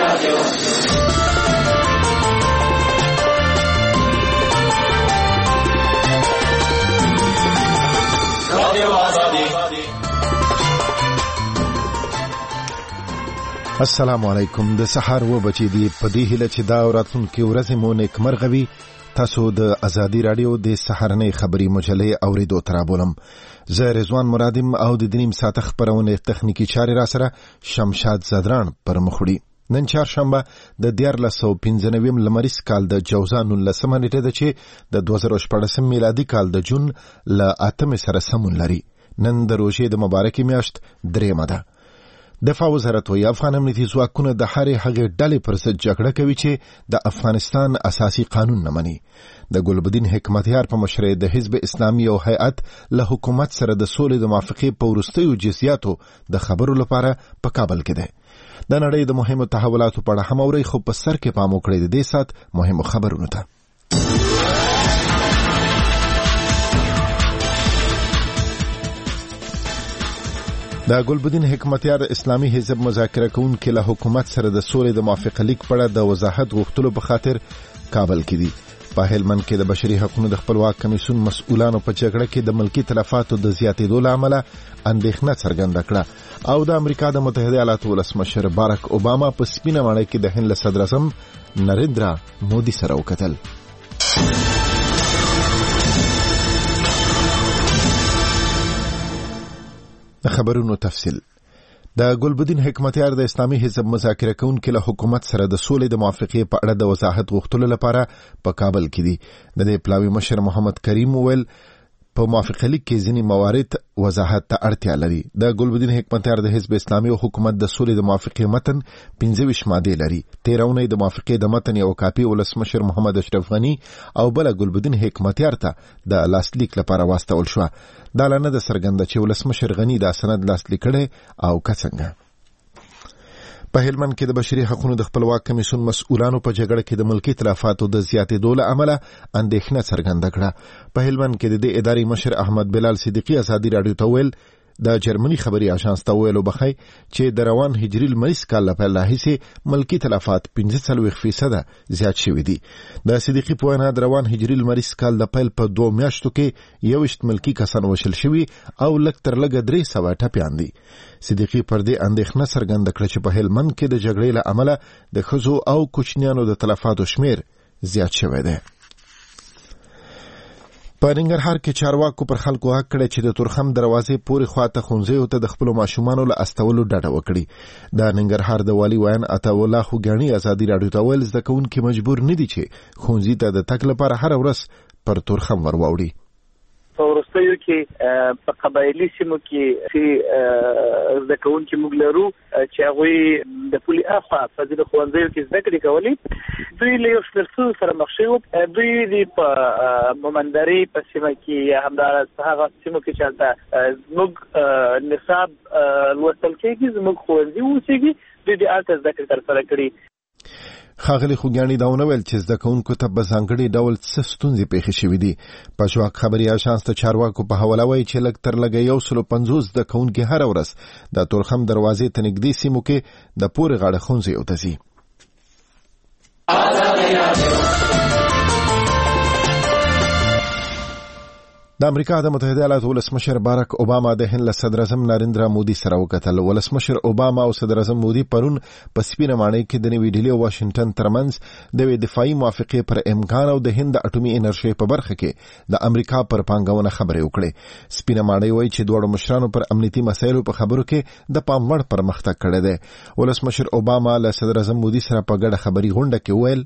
السلام علیکم. د سحر و بچی دی په دې هله چې دا راتلونکي ورځې مو نیکمرغوي. تاسو د ازادي رادیو د سحرنې خبری مجلې اوریدو ترابولم. زه رضوان مرادم او د دنیم ساعت خبرونه تخنیکی چاري را سره شمشاد زدران پر مخړي. نن چهارشنبه د 1495 لمریز کال د جوزان 19 نیټه ده چې د 2014 میلادي کال د جون ل 8 سره سمون لري. نن د روژې د مبارکي میاشت دریمه ده. دفاع وزارت وی افغان امنیتي ځواکونه د هرې هغې ډلې پر ضد جګړه کوي چې د افغانستان اساسي قانون نه مني. د ګلبدین حکمتیار په مشرۍ د حزب اسلامي او هیئت له حکومت سره د سولې د موافقې په وروستیو جزئیاتو د خبرو لپاره په کابل کې ده. د نړۍ د مهمو تحولاتو په اړه هم اوري، خو په سر کې پام وکړئ د دې سات مهمو خبرونو ته. د ګلبدین حکمتیار اسلامي حزب مذاکره کوونکي له حکومت سره د سولې د موافقه لیک په اړه د وضاحت غوښتلو په خاطر کابل کې دي. په هلمند کې د بشري حقوقو د خپلواک کمیسیون مسؤلانو په جګړه کې د ملکی تلفاتو د زیاتېدو له امله اندېښنه څرګنده کړه او د امریکا د متحده ایالاتو ولسمشر باراک اوباما په سپینه ماڼۍ کې د هند له صدر اعظم نریندرا مودي سره وکتل. د خبرونو تفصیل. د ګلبدین حکمتیار د اسلامي حزب مذاکره کوونکي له حکومت سره د سولې د موافقې په اړه د وضاحت غوښتلو لپاره په کابل کې دي. د دې پلاوي مشر محمد کریم وویل په موافقه لیک کې ځینې موارد وضاحت ته اړتیا لري. د ګلبدین حکمتیار د حزب اسلامي او حکومت د سولې د موافقې متن 15 ماده لري. 13 د موافقې د متن یو کاپي ولسمشر محمد اشرف غنی او بل ګلبدین حکمتیار ته د لاسلیک لپاره واستول شو. دا لنه د سرګند چې ولسمشر غنی دا سند لاسلیک کړي او کڅنګ. په هلمند کې د بشري حقوقو د خپلواک کمیسیون مسؤلانو په جګړه کې د ملکی تلفاتو د زیاتېدو له امله اندېښنه څرګنده کړه. په هلمند کې د ادارې مشر احمد بلال صدیقی ازادي رادیو ته ویل د جرمني خبري اژانس ته ویلو بخای چې د روان هجري لمریز کال لپاره راهیسې ملکی تلفات 45% زیات شوي دي. د صدیقی په وینا د روان هجري لمریز کال د پیل په 2 میاشتو کې 21 ملکی کسان وشل شوي او لږ تر لږه 300 ټپیان دي. صدیقی پر دې اندېښنه څرګنده کړه چې په هلمند کې د جګړې له امله د ښځو او کوچنیانو د تلفاتو شمیر زیات شوی دی. په ننګرهار کې چارواکو پر خلکو حق کړی چې د تورخم دروازې پورې خواته ښوونځیو ته د خپلو ماشومانو له استولو ډډه وکړي. د ننګرهار د والي ویان عطاالله خوګیاڼي ازادي راډیو ته ویل زده کوونکي مجبور نه دي چې ښوونځي ته د تګ لپاره هره ورځ پر تورخم ور واوړي. په وروستیو کې په قبایلي سیمو کې چې زده کوونکي موږ لرو چې هغوی د پولي اخوا په ځینو ښوونځیو کې زده کړې کولې، دوی له یو شمېر ستونزو سره مخ شوي وو. دوی د په مومندرې په سیمه کې یا همداراز په هغه سیمو کې چې هلته زموږ نصاب لوستل کېږي، زموږ ښوونځي اوسېږي، دوی د هلته زده کړې ترسره کړي. ښاغلي خوګیاڼي دا ونه ویل چې زده کوونکو ته په ځانګړي ډول څه ستونزې پېښې شوي دي. پښواک خبري اژانس ته چارواکو په حواله وایي چې لږ تر لږه 150 زده کوونکي هره ورځ د تورخم دروازې ته نږدې سیمو کې د پورې غاړه ښوونځیو ته ځي. د امریکا د متحده ایالاتو ولسمشر باراک اوباما د هند له صدر اعظم نریندرا مودي سره وکتل. ولسمشر اوباما او صدر اعظم مودي پرون په سپینه ماڼۍ کې د نوې ډیلي او واشنگټن ترمنځ د دفاعي موافقې پر امکان او د هند د اټومي انرژي په برخه کې د امریکا پر پانګونه خبرې وکړې. سپینه ماڼۍ وایي چې دوه مشرانو پر امنیتي مسایلو په خبرو کې د پام وړ پرمختګ کړی دی. ولسمشر اوباما له صدر اعظم مودي سره په ګډه خبري غونډه کې ویل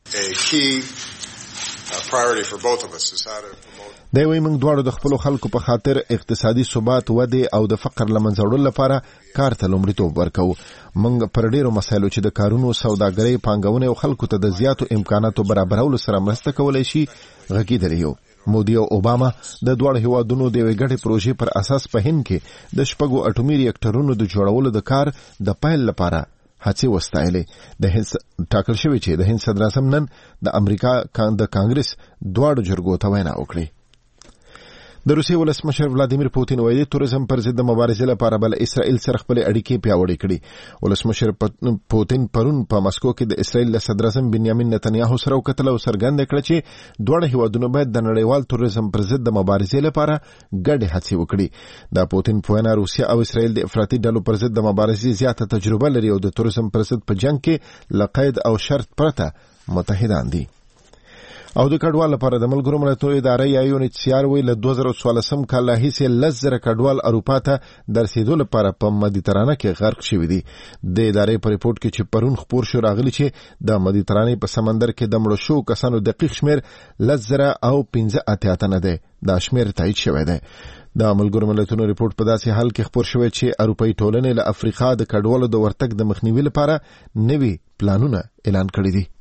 دا وی موږ دواړو د خپل خلکو په خاطر اقتصادي ثبات، وده او د فقر لمنځه وړلو لپاره کار ته لومړیتوب ورکوو. موږ پر ډیرو مسایلو چې د کارونو، سوداګرۍ، پانګونې او خلکو ته د زیاتو امکاناتو برابرولو سره مرسته کولای شي غږیدلی یو. مودي او اوباما د دواړو هیوادونو د یوې ګډې پروژې پر اساس په هند کې د 6 اټومي ریاکټرونو د جوړولو د کار د پیل لپاره هڅې وستایلې. د هند ټاکل شوی چې د هند صدر اعظم نن د امریکا د کانګرس دواړو جرګو ته وینا وکړي. د روسیې ولسمشر ولادیمیر پوتین وایي د توریزم پر ضد مبارزې لپاره بل اسرائیل سره خپل اړیکې پیاوړې کړي. ولسمشر پوتین پرون په مسکو کې د اسرائیل له صدر اعظم بنیامین نتنیاهو سره وکتل او څرګنده کړه چې دواړه هیوادونه باید د نړیوال توریزم پر ضد د مبارزې لپاره ګډې هڅې وکړي. د پوتین په وینا روسیه او اسرائیل د افراطي ډلو پر ضد د مبارزې زیاته تجربه لري او د توریزم پر ضد په جنگ کې له قید او شرط پرته متحدان دي. او د کډوال لپاره د ملګرو ملتونو اداره یا یونیسیار وی له 2014 کال راهیسې 10,000 کډوال اروپا ته درسېدو لپاره په مدیترانه کې غرق شوي دي. د ادارې په ریپورت کې چې پرون خپور شو راغلی چې د مدیترانې په سمندر کې د مړو شو کسانو دقیق شمیر 10,000 او 15 تنه دی. دا شمیر تایید شوی دی. د ملګرو ملتونو ریپورت په داسې حال کې خپور شوی چې اروپایي ټولنې له افریقا د کډوالو د ورتګ د مخنیوي لپاره نوي پلانونه اعلان کړي دي.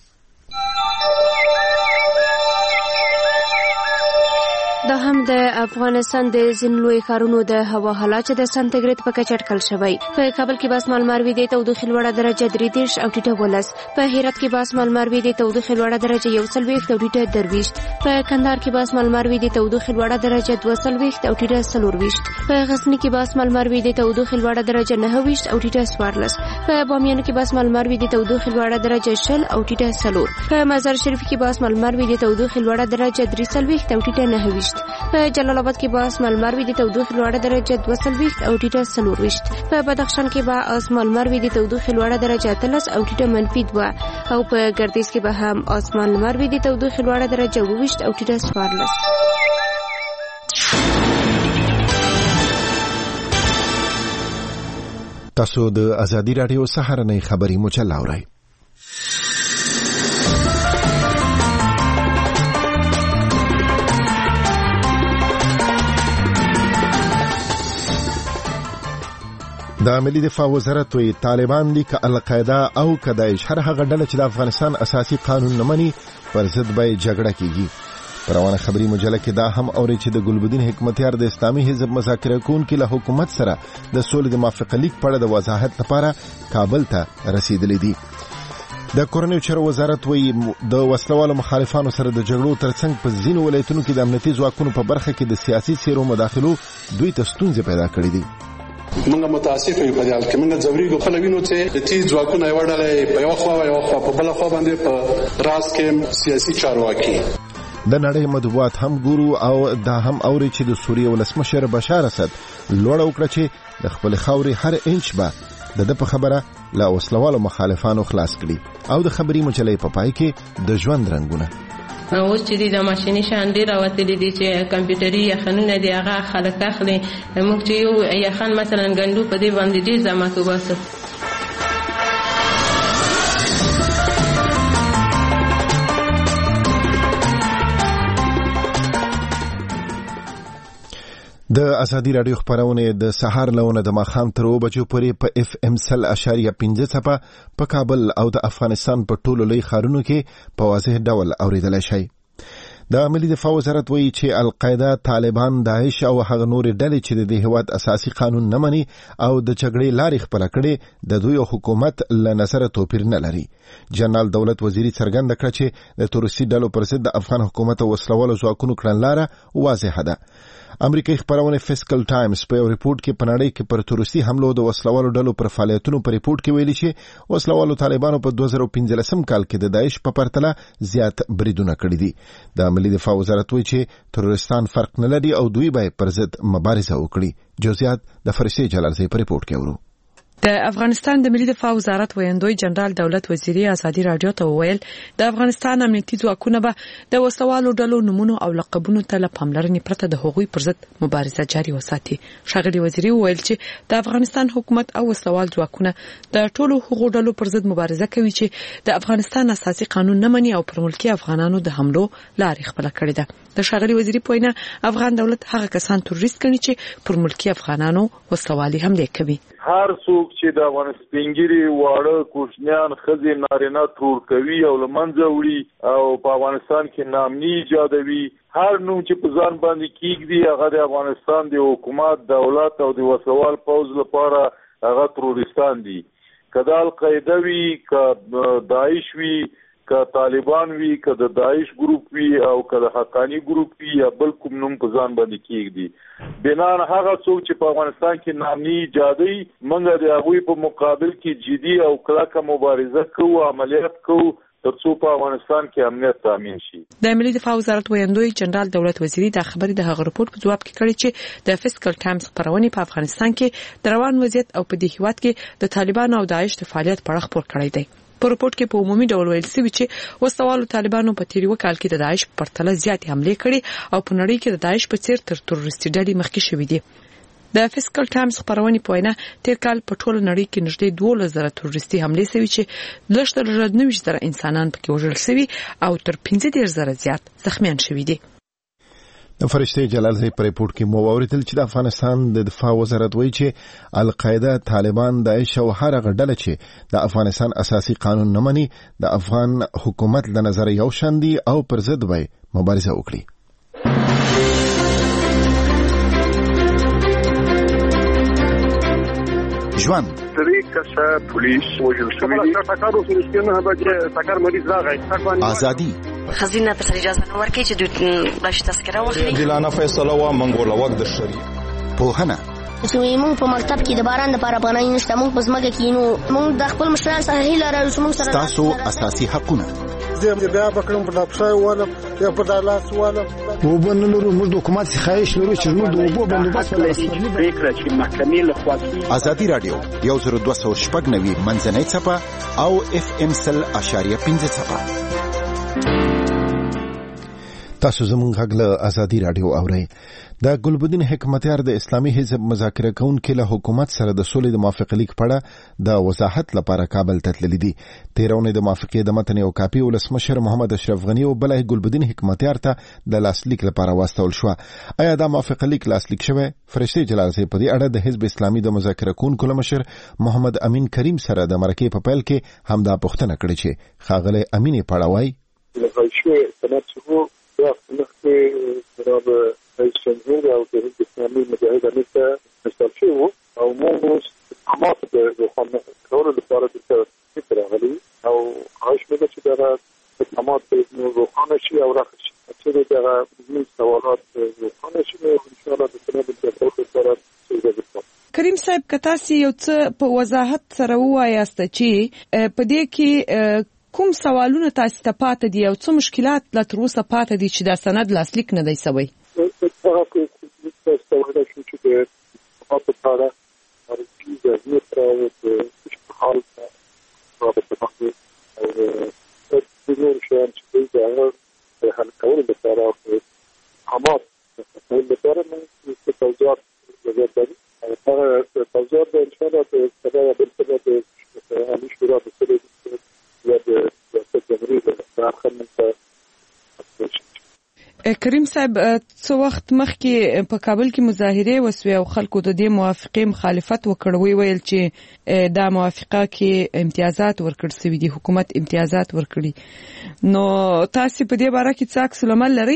دا هم د افغانستان د ځینو لوی ښارونو د هوا حالات چې د سانتیګریډ په کچه اټکل شوی. په کابل کې به اسمال وي د تودوخې لوړه درجه 33 او ټیټه 12. په هرات کې به اسمال وي د تودوخې لوړه درجه 21 او ټیټه 23. په کندهار کې به اسمال وي د تودوخې لوړه درجه 22 او ټیټه 24. په غزنی کې به اسمال وي د تودوخې لوړه درجه 29 او ټیټه 14. په بامیان کې به اسمال وي د تودوخې لوړه درجه 20 او ټیټه 4. په مزار شریف کې به اسمال وي د تودوخې لوړه درجه 23 او ټیټه 9. په جلال آباد کې به اسمال وي د تودوخې لوړه درجه 22 او ټیټه 24. په بدخشان کې به اسمال وي د تودوخې لوړه درجه 13 او ټیټه -2. او په ګردیز کې به هم اسمال وي د تودوخې لوړه درجه 20 او ټیټه 14. تاسو د ازادي رادیو سهارنۍ خبري مجله اورئ. د ملي دفاع وزارت وی طالبان دي که القاعده او که داعش هر هغه ډله چې د افغانستان اساسي قانون نه مني پر ضد به جګړه کیږي. پروانه خبري مجله کې دا هم اوري چې د ګلبدین حکمتیار د اسلامي حزب مذاکره کوونکي له حکومت سره د سولې د موافقه لیک په اړه د وضاحت لپاره کابل ته رسیدلی دي. د کورنیو چارو وزارت وی د وسلوالو مخالفانو سره د جګړو ترڅنګ په ځینو ولایتونو کې د امنیتي ځواکونو په برخه کې د سیاسي سیرو مداخلو دوی ته ستونزې پیدا کړې دي. موږ متاسف یو په حال کې موږ ځوريګو خلګینو چې د تیز ځواکونه وړلې په یو خوا په بل خوا باندې په راس کې سیاسي چارواکي. د نړۍ مطبوعات هم ګورو او دا هم اوري چې د سوریې ولسمشر بشار اسد لوړ وکړه چې د خپل خاوري هر انچ به د په خبره لا وسلوالو مخالفانو خلاص کړي. او د خبري مجلې په پای کې د ژوند رنگونه اوس چې د ماشيني شان ډیر راوتلي دي چې کمپیوټري یخنونه دی هغه خلک اخلي. موږ چې یو یخن مثلا ګندو په دې باندې ډیر زحمت وباسو. د ازادي رادیو خبرونه د سهار لونه د ماخام تر 2 بجو پورې په FM 100.5 څپه په کابل او د افغانستان په ټولو لوی ښارونو کې په واضح ډول اوریدل شي. د ملي دفاع وزارت وایي چې القاعده، طالبان، داعش او هغه نور ډلې چې د هیواد اساسي قانون نه مني او د جګړې لارې خپل کړي د دوی حکومت له نظر توپیر نه لري. جنرال دولت وزیری څرګنده کړ چې د تروریستي ډلو پر ضد د افغان حکومت او وسلوالو ځواکونو کړنلاره واضحه ده. امریکایي خبرونه فسکل ټایمز په ریپورت کې په نړۍ کې پر تروریستي حملو د وسلوالو ډلو پر فعالیتونو په ریپورت کې ویلي چې وسلوالو طالبانو په 2015 کال کې د داعش په پرتله زیات بریدونه کړي دي. د ملي دفاع وزارت وایي چې تروریستان فرق نه لري او دوی به پر ضد مبارزه وکړي. جزئیات د فرشته جلالزی په ریپورت کې ورو. د افغانستان د ملي دفاع وزارت ویاندوی جنرال دولت وزیری ازادي رادیو ته وویل د افغانستان امنیتي ځواکونه به د وسلوالو ډلو نمونه او لقبونو ته له پاملرنې پرته د هغوی پر ضد مبارزه جاري وساتي. ښاغلي وزیری وویل چې د افغانستان حکومت او وسلوال ځواکونه د ټولو هغو ډلو پر ضد مبارزه کوي چې د افغانستان اساسي قانون نه مني او پر ملکي افغانانو د حملو لارې خپل کړې ده. د ښاغلي وزیری په وینا افغان دولت هغه کسان تروریست ګڼي چې پر ملکي افغانانو وسلوالي حمله کوي. هر څوک چې د افغانستانګری واړه کوشنیان خزي نارینه ترور کوي او لمنځه وړي او په افغانستان کې نامني ایجادوي، هر نوم چې په ځان باندې کیږي هغه د افغانستان د حکومت، دولت او د وسوال پوز لپاره هغه تروریستان دي. کدا القاعده وی، ک داعش وی، که طالبان وي که د داعش ګروپ وي او که د حقانی ګروپ وي یا بل کوم نوم په ځان باندې کېږدي بنان هغه څوک چې په افغانستان کې نامي ایجادي موږ د هغوی په مقابل کې جدي او کلکه مبارزه کوو عملیات کوو ترڅو په افغانستان کې امنیت تامین شي. د ملي دفاع وزارت ویاندوی جنرال دولت وزیری د خبرې د هغه رپورت په جواب کې کړی چې د فسکل ټایمز خبرونه په افغانستان کې د روان وضعیت او په دې هیواد کې د طالبانو او داعش د فعالیت په اړه خبر کړی دی. په رپورت کې په عمومي ډول ویل شوی چې وسوالو طالبانو په تیری وکال کې د داعش په پرتله زیاتې حمله کړې او په نړۍ کې د داعش په څیر تر تروریستي ډلې مخکې شوې دي. د فسکل ټایمز خبرونه په وینا تیر کال په ټوله نړۍ کې نږدې 12,000 تروریستي حمله شوې چې لږ تر 90,000 انسانان پکې وژل شوي او تر 15,000 زیات زخمیان شوي دي. د فرشته جلال زئی پر ریپورت کې مو اوریدل چې د افغانستان د دفاع وزارت وایي چې القاعده طالبان داعش او هر هغه ډله چې د افغانستان اساسي قانون نه مني د افغان حکومت له نظر یو شان دي او پر ضد وای مبارزه وکړي. ژوند طریقه پولیس وجل شوی دی تکارو سرسکنه به تکار مریض راغی ازادي خزینه پر اجازه نو ورکړي چې د باش تذکره واخلي دلانه فیصله وا منګول وخت د شری په هنه موږ په مکتب کې د باران لپاره پناه نشته موږ په ځمکه کې نو موږ د خپل مشران سره هیله لرو چې موږ سره تاسو اساسي حقونه زه بیا بکرم په دافشای ولم یا په دالاس ولم وبنلرو موږ د حکومت خواهش لرو چې موږ د وبو بندوبست ولرو فکر چې محکمې له خوا ازادي رادیو 1290 منځنۍ صفه او FM 100.5 صفه تاسو زموږ غږ له ازادي رادیو اورئ. د ګلبدین حکمتیار د اسلامي حزب مذاکره کوونکو له حکومت سره د سولې د موافقه لیک پړه د وضاحت لپاره کابل ته تللی دي. تیرونه د موافقې د متن او کاپي ولسمشر محمد اشرف غنی او بلای ګلبدین حکمتیار ته د لاسلیک لپاره واستول شو. آیا دا موافقه لیک لاسلیک شوه؟ فرشته جلال زئی په دې اړه د حزب اسلامي د مذاکره کوونکو مشر محمد امین کریم سره د مرکې په پیل کې همدا پوښتنه کړې چې خاغله امین پړاوای جناب رئیس جمهور او د حزب اسلامي مجاهد امیر ته مستل شوی و او موږ احمد د روښانه کولو لپاره د فکر راغلي او خواهش مې چې دا احمد نو روښانه شي او راخ شي چې دا د سوالات روښانه شي او ان شاء الله د سند د تطبیق لپاره څه کریم صاحب کتاسي یو څه په وضاحت سره وایاست چې په دې کې کوم سوالونه تاسو ته پاتې دي او څه مشکلات لا تر اوسه پاتې دي چې دا سند لاسلیک نه دی شوی؟ هغه څه چې د خاطر سره ارزي د نتره د حال او د تفاهم او د نور شان چې د حل کولو لپاره عامات د لپاره موږ توجیهات وکړو. هغه توجیهات ان شاء الله د سبا د سبا د امیر شورا د سره کریم صاحب څو وخت مخکې په کابل کې مظاهره وسوي او خلکو د دې موافقه مخالفت وکړوي ویل چې دا موافقه کې امتیازات ورکړ سوي دي حکومت امتیازات ورکړي نو تاسو په دې باره کې څه عکس العمل لري؟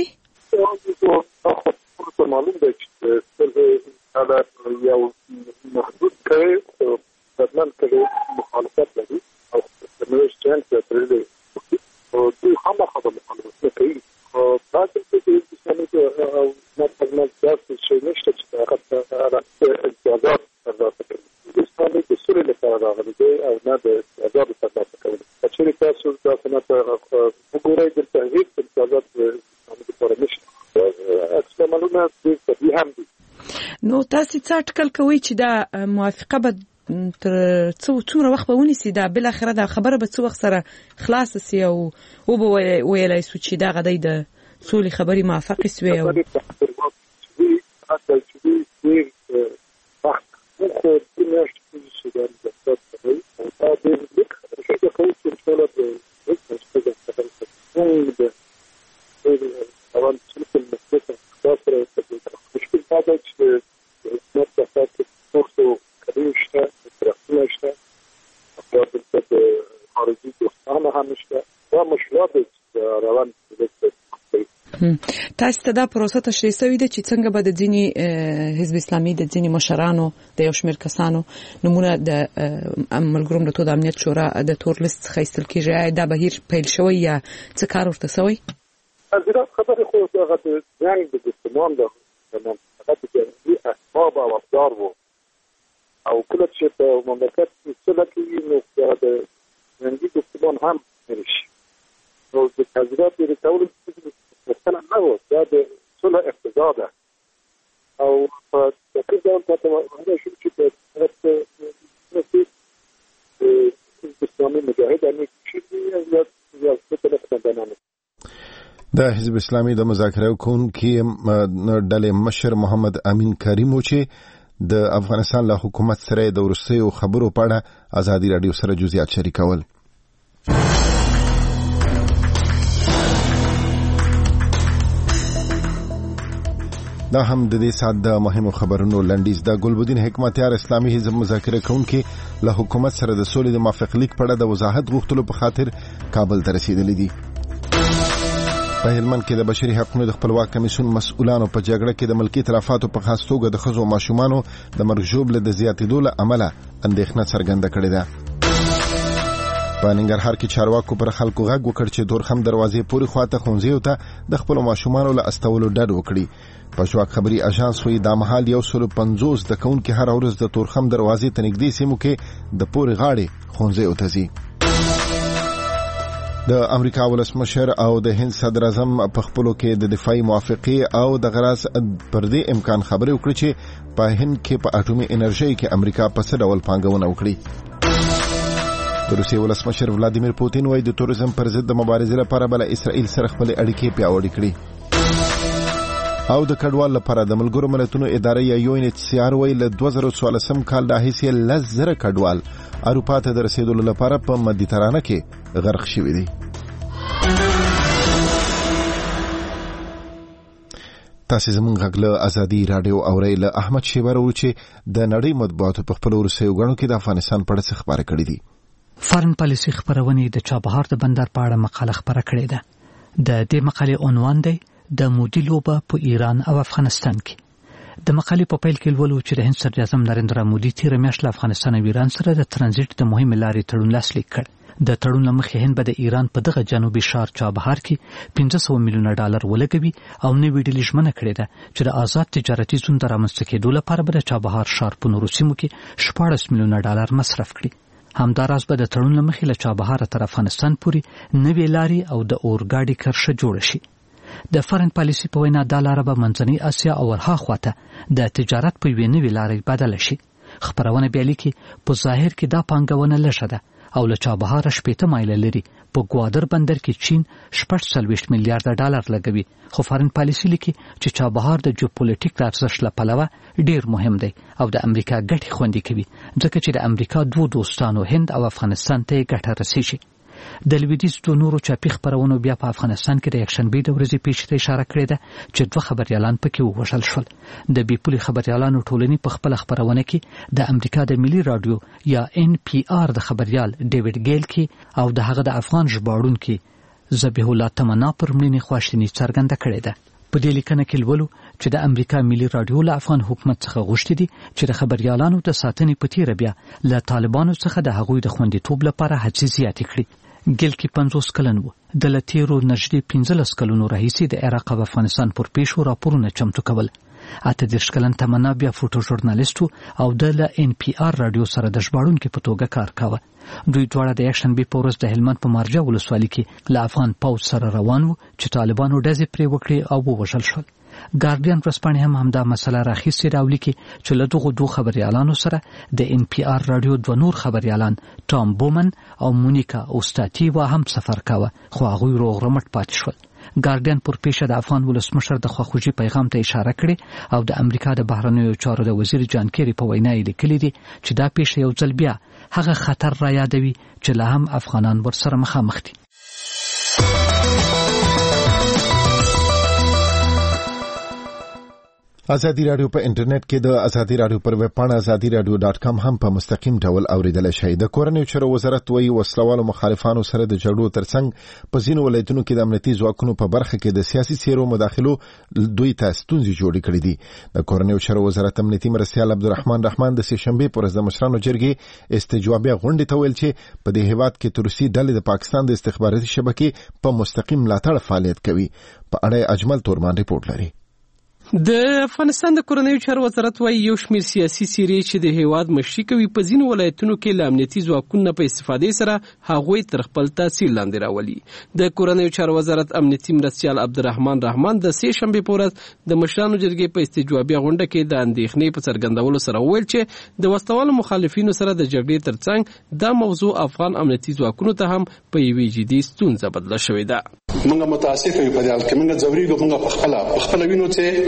معلوم دی چې دا یو محدود کړي بدلن کړي مخالفت لري او نوښت چې ترې او دوی هم خبره مخالفت کوي او تاسو ته د اسلامي او مثلا تاسو چې نشته چې هغه امتیازات ترلاسه کوي اسلامي د سوري لپاره راغلي دی او نه د امتیازات ترلاسه کوي چې تاسو تاسو نه وګورئ د تهذیب امتیازات اسلامي لپاره نشته اصلونه دې هم دي. نو تاسو څه اټکل کوئ چې دا موافقه به تر څومره وخت به ونیسي دا بل اخره دا خبره به څو وخت سره خلاص سي او به ویلای شو چې دا غدای د سولې خبري موافقه سوي او تاسو ته دا پروسه تشریح شوې ده چې څنګه به د ځینی حزب اسلامي د ځینی مشرانو د یو شمېر کسانو نمونه د ملګرو ملتونو د امنیت شورا د تور لیست څخه ایستل کیږي. دا بهیر پیل شوی یا څه کار ورته شوی؟ زه خبرې خو هغه د ځان د ګستمان د منطقه کې اسباب او افکار وو او کله چې په مملکت کې څه لکه نو د ننګي ګستمان هم نشي نو د تجربه لري کول مثلا نو دا د څه اقتضا ده او په دې ډول ته موږ شو چې د اسلامي مجاهدانو چې یو څه د حزب اسلامي د مذاکره کوونکي ډلې مشر محمد امین کریم چې د افغانستان له حکومت سره د ورسېو خبرو په اړه ازادي رادیو سره جزئیات شریکول. دا هم د دې سات د مهمو خبرونو لنډیز. د ګلبدین حکمتیار اسلامي حزب مذاکره کوونکي له حکومت سره د سولې د موافق لیک په اړه د وضاحت غوښتلو په خاطر کابل ته رسیدلي دي. په هلمند کې د بشري حقوقو د خپلواک کمیسیون مسؤلانو په جګړه کې د ملکی تلفاتو په خاص توګه د ښځو او ماشومانو د مرګ ژوبله د زیاتېدو له امله اندېښنه څرګنده کړې ده. په ننګرهار کې چارواکو پر خلکو غږ وکړ چې دورخم دروازې پورې خواته ښوونځیو ته د خپلو ماشومانو له استولو ډډ وکړي. پښواک خبري اژانس وایي دا مهال 150 د کونکو هر ورځ د تورخم دروازې ته نږدې سیمو کې د پورې غاړې ښوونځیو ته ځي. د امریکا ولسمشر او د هند صدر اعظم په خپلو کې د دفاعي موافقه او د غراس پر دې امکان خبرې وکړي چې په هند کې په اټومي انرژي کې امریکا په څه ډول پانګونه وکړي. د روسیې ولسمشر ولادیمیر پوتین وایي د تورزم پر ضد د مبارزې لپاره بل اسرائیل سره خپل اړیکې پیاوړې کړي. او د کډوال لپاره د ملګرو ملتونو ادارې یا UNHCR وایي له 2014 کال راهیسې 10,000 کډوال اروپا ته د رسیدلو لپاره په مدیترانه کې غرق شوي دي. تاسو زموږ غږ له ازادي رادیو اورئ. له احمد شیبر چې د نړۍ مطبوعاتو په خپل ورسېو غړو کې د افغانستان په اړه خبره کړې دي. فارن پالیسي خبرونه د چابهار د بندر په اړه مقاله خبره کړې ده. د دې مقالې عنوان دی د مودي لوبه په ایران او افغانستان کې. د مقالې په پیل کې ولولو چې د هند صدر اعظم نریندرا مودي تیر میاشت له افغانستان او ایران سره د ترانزیت د مهمې لارې تړون لاسلیک کړ. د تړون لمخې هند به د ایران په دغه جنوبي ښار چابهار کې $500 میلیونه ولګوي او نوې ډیل ژمنه کړې ده چې د آزاد تجارتي زون د رامنځته کېدو لپاره به د چابهار ښار په نورو سیمو کې $14 میلیونه مصرف کړي. همداراز به د تړون لمخې له چابهار تر افغانستان پورې نوې لارې او د اورګاډي کرښه جوړ شي. د فارن پالیسي په وینا دا لار به منځنۍ اسیا او ورها خواته د تجارت په وینې لارې بدل شي. خبرونه بیا لیکي په ظاهر کې دا پانګونه لږه ده او له چابهار 80 مایل لري په ګوادر بندر کې چین $40 میلیارډ لګوي. خو فارن پالیسي لیکي چې چابهار د جیوپولیټیک ارزښت له پلوه ډیر مهم دی او د امریکا ګټې خوندي کوي ځکه چې د امریکا دوه دوستانو هند او افغانستان ته ګټه رسیږي. د لویدیځ د نورو چاپی خبرونو بیا په افغانستان کې د یکشنبه د ورځې پیښې اشاره کړې ده چې دوه خبريالان پکې ووژل شول. د بیپولي خبريالانو ټولنې په خپل خبرونه کې د امریکا د ملي رادیو یا NPR د خبريال ډیوډ ګیل کې او د هغه د افغان ژباړونکو ذبیح الله تمنا پر مړینې خواشینی څرګنده کړې ده. په دې لیکنه کې ولولو چې د امریکا ملي رادیو له افغان حکومت څخه غوښتي دي چې د خبريالانو د ساتنې په تیر بیا له طالبانو څخه د هغوی د خوندیتوب لپاره هڅې زیاتې کړي. ګیل کې 50 کلن وو. د لتیرو نږدې 15 کلونو راهیسې د عراق او افغانستان پر پیښو راپورونه چمتو کول. 18 کلن تمنا بیا فوټو ژورنالیست او د NPR رادیو سره د ژباړونکو په توګه کار کاوه. دوی دواړه د یکشنبه په ورځ د هلمند په مارجه ولسوالۍ کې له افغان پوځ سره روان وو چې طالبانو ډزې پرې وکړې او ووژل شول. ګارډین ورځپاڼې هم همدا مسله راخیستې راولي چې له دغه دوه خبريالانو سره د NPR رادیو دوه نور خبريالان ټام بومن او مونیکا اوستاتیوا هم سفر کاوه خو هغه روغ رمټ پاتې شول. ګارډین پر پیښه د افغان ولسمشر د خواخوږي پیغام ته اشاره کړې او د امریکا د بهرنیو چارو د وزیر جان کیری په وینا یې لیکلي دي چې دا پیښه یو ځل بیا هغه خطر را یادوي چې لا هم افغانان ورسره مخامخ دي. ازادي رادیو په انټرنیټ کې د ازادي رادیو پر ویب پاڼه azadiradio.com هم په مستقیم ډول اوریدل شئ. د کورنیو چارو وزارت وایي وسلوالو مخالفانو سره د جګړو ترڅنګ په ځینو ولایتونو کې د امنیتي ځواکونو په برخه کې د سیاسي څیرو مداخلو دوی ته ستونزې جوړې کړې دي. د کورنیو چارو وزارت امنیتي مرستیال عبدالرحمن رحمان د سهشنبه پر ورځ د مشرانو جرګې استجوابیه غونډې ته ویل چې په دې هیواد کې تروسي ډلې د پاکستان د استخباراتي شبکې په مستقیم ملاتړ فعالیت کوي. په اړه اجمل تورمان ریپورت لري. د افغانستان د کورنیو چارو وزارت وايي یو شمېر سیاسي څیرې چې د هیواد مشري کوي په ځینو ولایتونو کې له امنیتي ځواکونو په استفادې سره هغوی تر خپل تاثیر لاندې راولي. د کورنیو چارو وزارت امنیتي مرستیال عبدالرحمن رحمان د سهشنبه په ورځ د مشرانو جرګې په استجوابیه غونډه کې د اندېښنې په څرګندولو سره وویل چې د وسلوالو مخالفینو سره د جګړې ترڅنګ دا موضوع افغان امنیتي ځواکونو ته هم په یوې جدي ستونزه بدله شوې ده. موږ متاسف یو په دې حال کې موږ ځوريږو موږ خپل وینو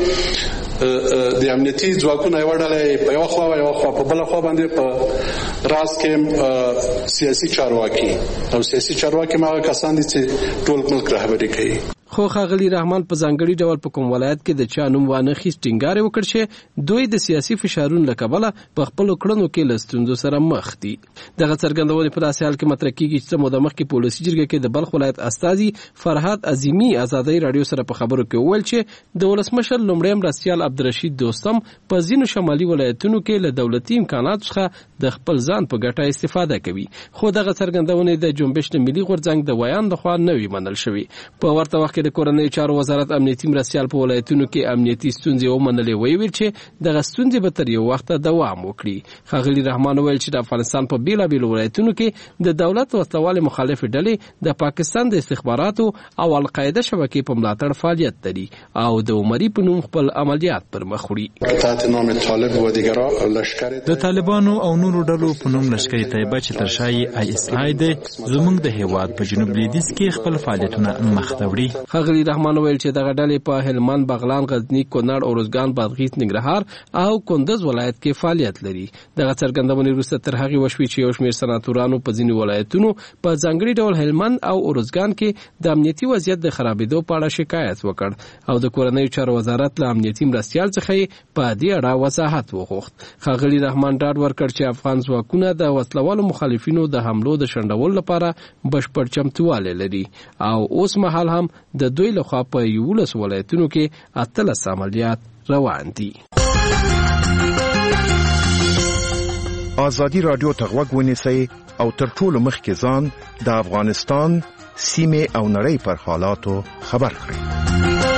چې د امنیتي ځواکونو یو ډله په یو خوا په بل خوا باندې په راز کې سیاسي چارواکي او سیاسي چارواکي ما کسان دي چې ټول ملک رهبري کوي. خو ښاغلي رحمان په ځانګړي ډول په کوم ولایت کې د چا نوم وانه خیست ټینګار وکړ چې دوی د سیاسي فشارونو له کبله په خپل کړنو کې له ستونزو سره مخ دي. دغه څرګندونې په داسې حال کې مطرح کیږي چې موده مخکې په ولسي جرګه کې د بلخ ولایت استازي فرهاد عظیمی ازادي رادیو سره په خبرو کې وویل چې د ولسمشر لومړی مرستیال عبدالرشید دوستم په ځینو شمالي ولایتونو کې له دولتي امکاناتو څخه د خپل ځان په ګټه استفاده کوي. خو دغه څرګندونې د جنبش د ملي غورځنګ د ویان لخوا نه وي منل شوې. په ورته وخت کې د کورنیو چارو وزارت امنیتي مرستیال په ولایتونو کې امنیتي ستونزې ومنلې ویل چې دغه ستونزې به تر یو وخت دوام وکړي. ښاغلي رحمان ویل چې د افغانستان په بیلابیلو ولایتونو کې د دولت وسلوالې مخالفې ډلې د پاکستان د استخباراتو او القاعده شبکې په ملاتړ فعالیت لري او د عمري په نوم خپل عملیات پر مخ وړي. د طالبانو او نورو ډلو په نوم لشکري طیبه چې تر شا یې ISI دی زموږ د هیواد په جنوب لویدیځ کې خپل فعالیتونه مخ ته وړي. ښاغلي رحمان ویل چې دغه ډلې په هلمند، بغلان، غزنی، کونړ، اروزګان، بادغیس، ننګرهار او کندز ولایت کې فعالیت لري. دغه څرګندونې وروسته تر هغې وشوې چې یو شمېر سناتورانو په ځینو ولایتونو په ځانګړي ډول هلمند او اروزګان کې د امنیتي وضعیت د خرابېدو په اړه شکایت وکړ او د کورنیو چارو وزارت له امنیتي مرستیال څخه په دې اړه وضاحت وغوښت. ښاغلي رحمان ډاډ ورکړ چې افغان ځواکونه د وسلوالو مخالفینو د حملو د شنډولو لپاره بشپړ چمتووالی لري او اوس مهال هم د دوی لخوا په 11 ولایتونو کې 18 عملیات روان دي. ازادي رادیو ته غوږ ونیسئ او تر ټولو مخکې ځان د افغانستان سیمې او نړۍ پر حالاتو خبر کړئ.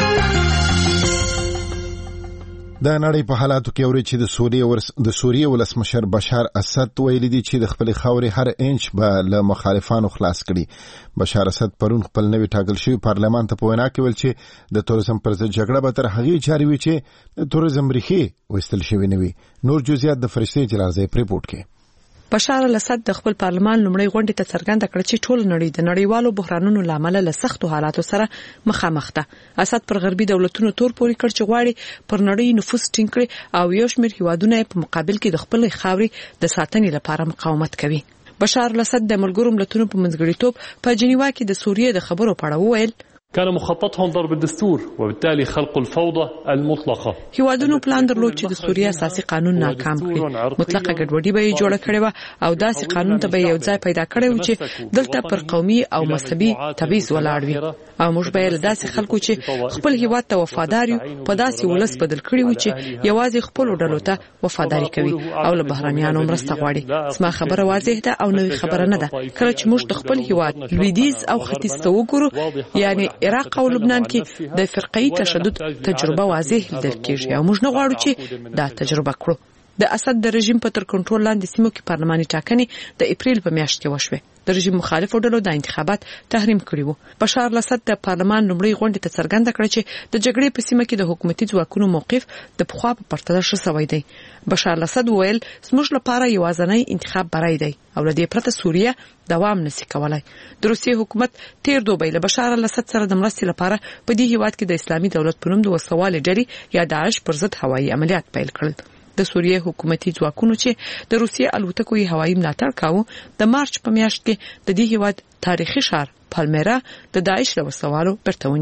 د نړۍ په حالاتو کې اوري چې د سوریې ولسمشر بشار اسد ویلي دی چې د خپل خاورې هر انچ به له مخالفانو خلاص کړي. بشار اسد پرون خپل نوی ټاکل شوی پارلمان ته په وینا کې ویل چې د تورزم پر ضد جګړه به تر هغې جاري وي چې د تورزم ریښې وایستل شوې نه وي. نور جزئیات د فرشتې جلالزی په ریپورت کې. بشار الاسد د خپل پارلمان لومړی غونډې ته څرګنده کړه چې ټول نړۍ د نړیوالو بحرانونو لامل له سختو حالاتو سره مخامخ ده. اسد پر غربي دولتونو تور پوري کړ چې غواړي پر نړۍ نفوذ ټینګ کړي او یو شمېر هیوادونه په مقابل کې د خپل خاورې د ساتنې لپاره مقاومت کوي. بشار الاسد د ملګرو ملتونو په منځګړیتوب په جنیوا کې د سوریې د خبرو په اړه وویل كان مخططهم ضرب الدستور وبالتالي خلق الفوضى المطلقه. هیوادونو پلان درلود چې د سوریه اساسي قانون ناکام کړي. مطلقه ګډوډي به یې جوړه کړې و او داسې قانون ته به یو ځای پیدا کړی و چې دلته پر قومي او مذهبي تبعیض ولاړ وي او موږ به له داسې خلکو چې خپل هیواد ته وفادار یو په داسې ولس بدل کړي و چې یوازې خپل ډلو ته وفاداری کوي او له بهرانيانو مرسته غواړي. زما خبره واضح ده او نوې خبره نه ده. کله چې موږ د خپل هیواد لویدیځ او ختیځ ته وګورو یعنی عراق او لبنان کې د فرقه‌ای تشدد تجربه واضح لیدل کېږي او موږ نه غواړو چې دا تجربه کړو. د اسد د رژیم په تر کنټرول لاندې سیمو کې پارلماني ټاکنې د اپریل په میاشت کې وشوه. د رژیم مخالفو ډلو د انتخابات تحریم کړی وو. بشار الاسد د پارلمان لومړی غونډې ته څرګنده کړه چې د جګړې په سیمه کې د حکومتي ځواکونو موقف د پخوا په پرتله ښه شوی دی. بشار الاسد وویل زموږ لپاره یوازینی انتخاب برای دی او له دې پرته سوریه دوام نشي کولای. د روسیې حکومت تیر دوبی له بشار الاسد سره د مرستې لپاره په دې هیواد کې د اسلامي دولت په نوم د وسوالې ډلې یا داعش پر ضد هوایي عملیات پیل کړل. د سوریې حکومتي ځواکونو چې د روسیې الوتکو یې هوایي ملاتړ کاوه د مارچ په میاشت کې د دې هیواد تاریخي ښار پالمیرا د داعش له وسوالو برته ونیو.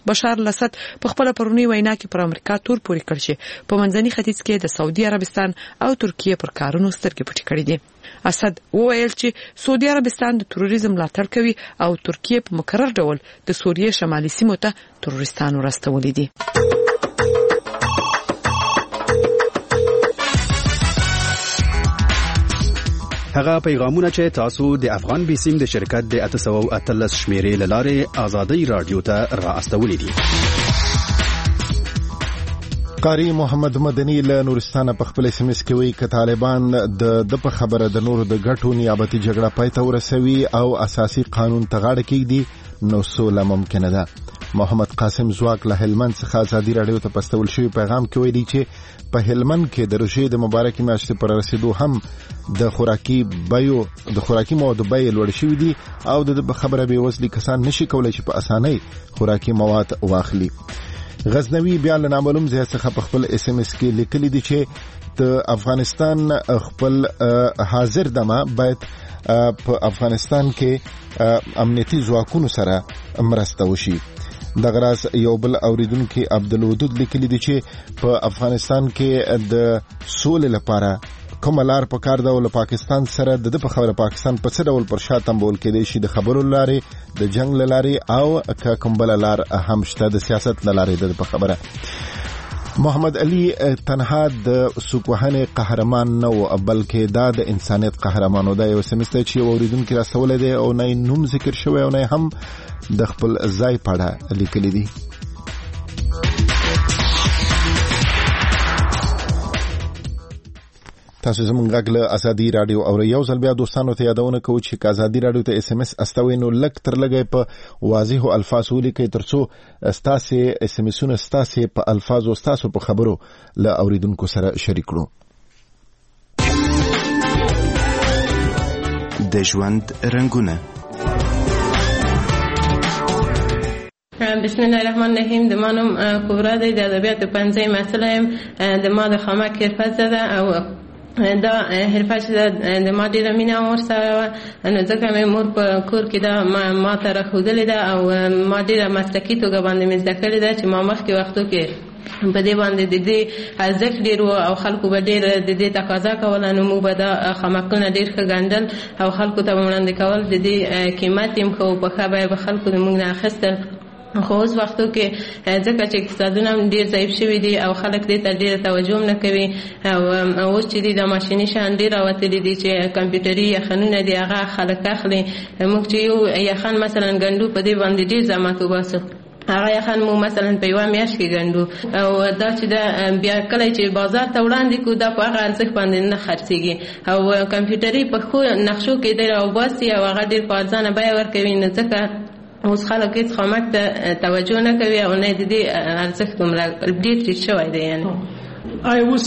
بشار الاسد په خپل پرونی وینا کې پر امریکا تور پوري کړ چې په منځني ختیځ کې د سعودي عربستان او ترکیه پر کارونو سترګې پټې کړې دي. اسد وویل چې سعودي عربستان د تروریزم ملاتړ کوي او ترکیه په مکرر ډول د سوریې شمالي سیمو ته تروریستانو راستولي دي. هغه پیغامونه چې تاسو د افغان بیسیم د شرکت د 813 شمیرې لاره آزادۍ رادیو ته را استولې دي. قاری محمد مدني له نورستان په خپل SMS کې وایي ک طالبان د په خبره د نور د ګټو نیابتي جګړه پای ته ورسوي او اساسي قانون ته غاړه کېږدي نو سوله ممکنه ده. محمد قاسم زواک له هلمند څخه آزادۍ رادیو ته پستول شوی پیغام کې ویلي چې په هلمند کې د روژې د مبارکې میاشتې پر رسیدو هم د خوراکي موادو بیې لوړ شوي دي او د خبره بې وزلي کسان نشي کولای چې په اسانۍ خوراکي مواد واخلي. غزنوي بیا له نامعلوم ځای څخه په خپل SMS کې لیکلي دي چې د افغانستان خپل حاضر دمه باید په افغانستان کې امنیتي ځواکونو سره مرسته وشي. د غراس یو بل اوریدونکو عبدالودود لیکلي دي چې په افغانستان کې د سولې لپاره کوم لار په کار ده او پاکستان سره د په خبره پاکستان په څه ډول پر شاته تمبول کېدی شي د خبرو لارې د جنگ لارې او کوم بل لار هم شته د سیاست لارې د په خبره. محمد علي تنها د سوکوهنه قهرمان نو بلکې دا د انسانیت قهرمان و. دا یو سمسته چې اوریدونکو راستول دي او نه نوم ذکر شوی او نه هم د خپل ځای پاړه لیکلي دي. تاسو زموږ غږ له آزادۍ رادیو او یو ځل بیا دوستانو ته یادونه کوو چې آزادۍ رادیو ته SMS استوي نو لک تر لګي په واضح الفاظ ولیکي ترڅو ستاسو SMSونه ستاسو په الفاظو ستاسو په خبرو له اوریدونکو سره شریک کړو. د ژوند رنگونه. بسم الله الرحمن الرحیم. د مانم کبرا د ادبیات پنځه مسله د ما د خامک حرفت ده او دا حرفه چې د ما ډیره مینه ورسره نو ځکه مې مور په کور کې دا ما ته راښودلې ده او ما ډیره مسلکي توګه باندې مې زده کړې ده چې ما مخکې وختو کې په دې باندې د دې ارزښت ډیر و او خلکو به ډیر د دې تقاضا کوله نو موږ به دا خامکونه ډیر ښه ګڼل او خلکو ته وړاندې کول د دې قیمت یې ښه په ښه بیه به خلکو د موږ نه اخیستل. خو اوس وختو کې ځکه چې اقتصادونه ډیر ضعیف شوي دي او خلک دې ته ډیره توجه نه کوي او اوس چې د ماشیني شیان ډیر راوتلي دي چې کمپیوټري یخنونه دي هغه خلک اخلي. موږ چې یو یخن مثلا ګنډو په دې باندې ډیر زحمت وباسو هغه یخن مو مثلا په یو میاشت کې ګنډو او دا چې دا بیا کله چې بازار ته وړاندې کو دا په هغه ارزښت باندې نه خرڅيږي او کمپیوټري په خو نقشو کې ډیر او باسي او هغه ډیر په ارزانه بیه ورکوي نو ځکه اوس خلک هیڅ خامک ته توجه نه کوي او نه د دې ارزښت دومره ډیر ټیټ شوی دی. یعنی آیا اوس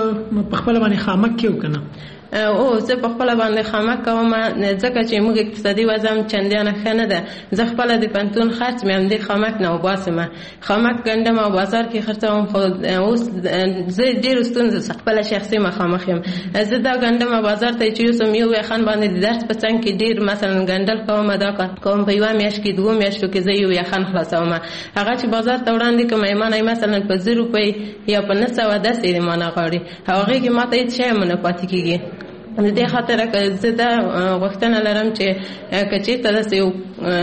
په خپل باندې خامک کیو کنه او زه په خپل باندې خامک کوم ځکه چې موږ اقتصادي وضع چندانه ښه نه ده. زه خپل د پنتون خرڅ مې هم د خامک نه وباسم خامک ګنډم او بازار کې خرڅوم خو اوس زه ډیر ستونزه خپل شخصي مخامخ یم. زه دا ګنډم بازار ته چې یوسم یو یخن باندې د درس په څنګ کې ډیر مثلا ګنډل کوم دا کوم په یو میاشت کې دوه میاشتو کې زه یو یخن خلاصوم هغه چې بازار ته وړاندې کوم ایمانه مثلا په 0 روپۍ یا په 910 ایمانه غاړي هغه کې ماته هیڅ شی نه پاتې کیږي. د دې خاطر زه دا غوښتنه لرم چې کچېرته داسې یو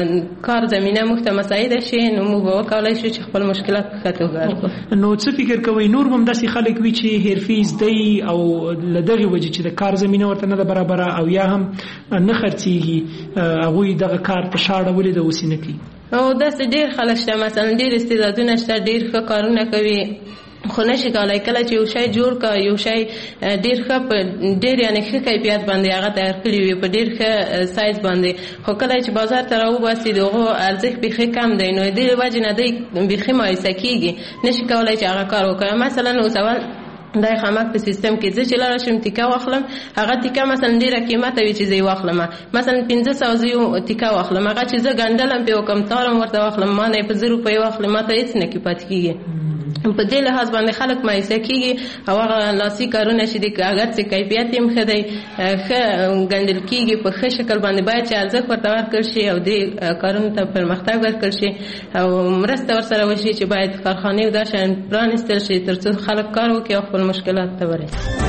کار زمینه موږ ته مساعده شي نو موږ به وکولی شو چې خپل مشکلات په ښه توګه حل کړو. نو څه فکر کوئ نور هم داسې خلک وي چې حرفي زده او له دغې وجې چې د کار زمینه ورته نه ده برابره او یا هم نه خرڅېږي هغوی دغه کار په شا اړولې ده اوس یې نه کوي. او داسې ډېر خلک شته مثلا ډېر استعدادونه شته ډېر ښه کارونه کوي خو نشي کولای کله چې یو شی جوړ کا یو شی ډیر ښه په ډیر یعنی ښه کیفیت باندې هغه تیار کړی وي په ډیر ښه سایز باندې خو کله چې بازار ته راوباسي دغه ارزښت بیخي کم دی نو دې وجه نه دی بیخي مایوسه کیږي نشي کولای چې هغه کار وکړي. مثلا نو سوال دا خامک په سیستم کې چې لاره شم ټیکا واخلم هغه ټیکا مثلا ډیره قیمته وي چې زه واخلم مثلا 1500 یو ټیکا واخلم هغه چې زه ګندلم په کم تارم ورته واخلم ما نه په 0 روپۍ واخلم ما ته هیڅ نه کې پات کیږي. په دې لحاظ باندې خلک مایوسه کیږي او هغه لاسي کارونه چې د اگر څه کیفیت یې ښه دی ښه ګڼل کیږي په ښه شکل باندې باید چې ارزښت ورته ورکړل شي او دې کارونو ته پرمختګ ورکړل شي او مرسته ورسره وشي چې باید کارخانې او دا شیان پرانیستل شي ترڅو خلک کار وکړي او خپل مشکلات ته ورسي.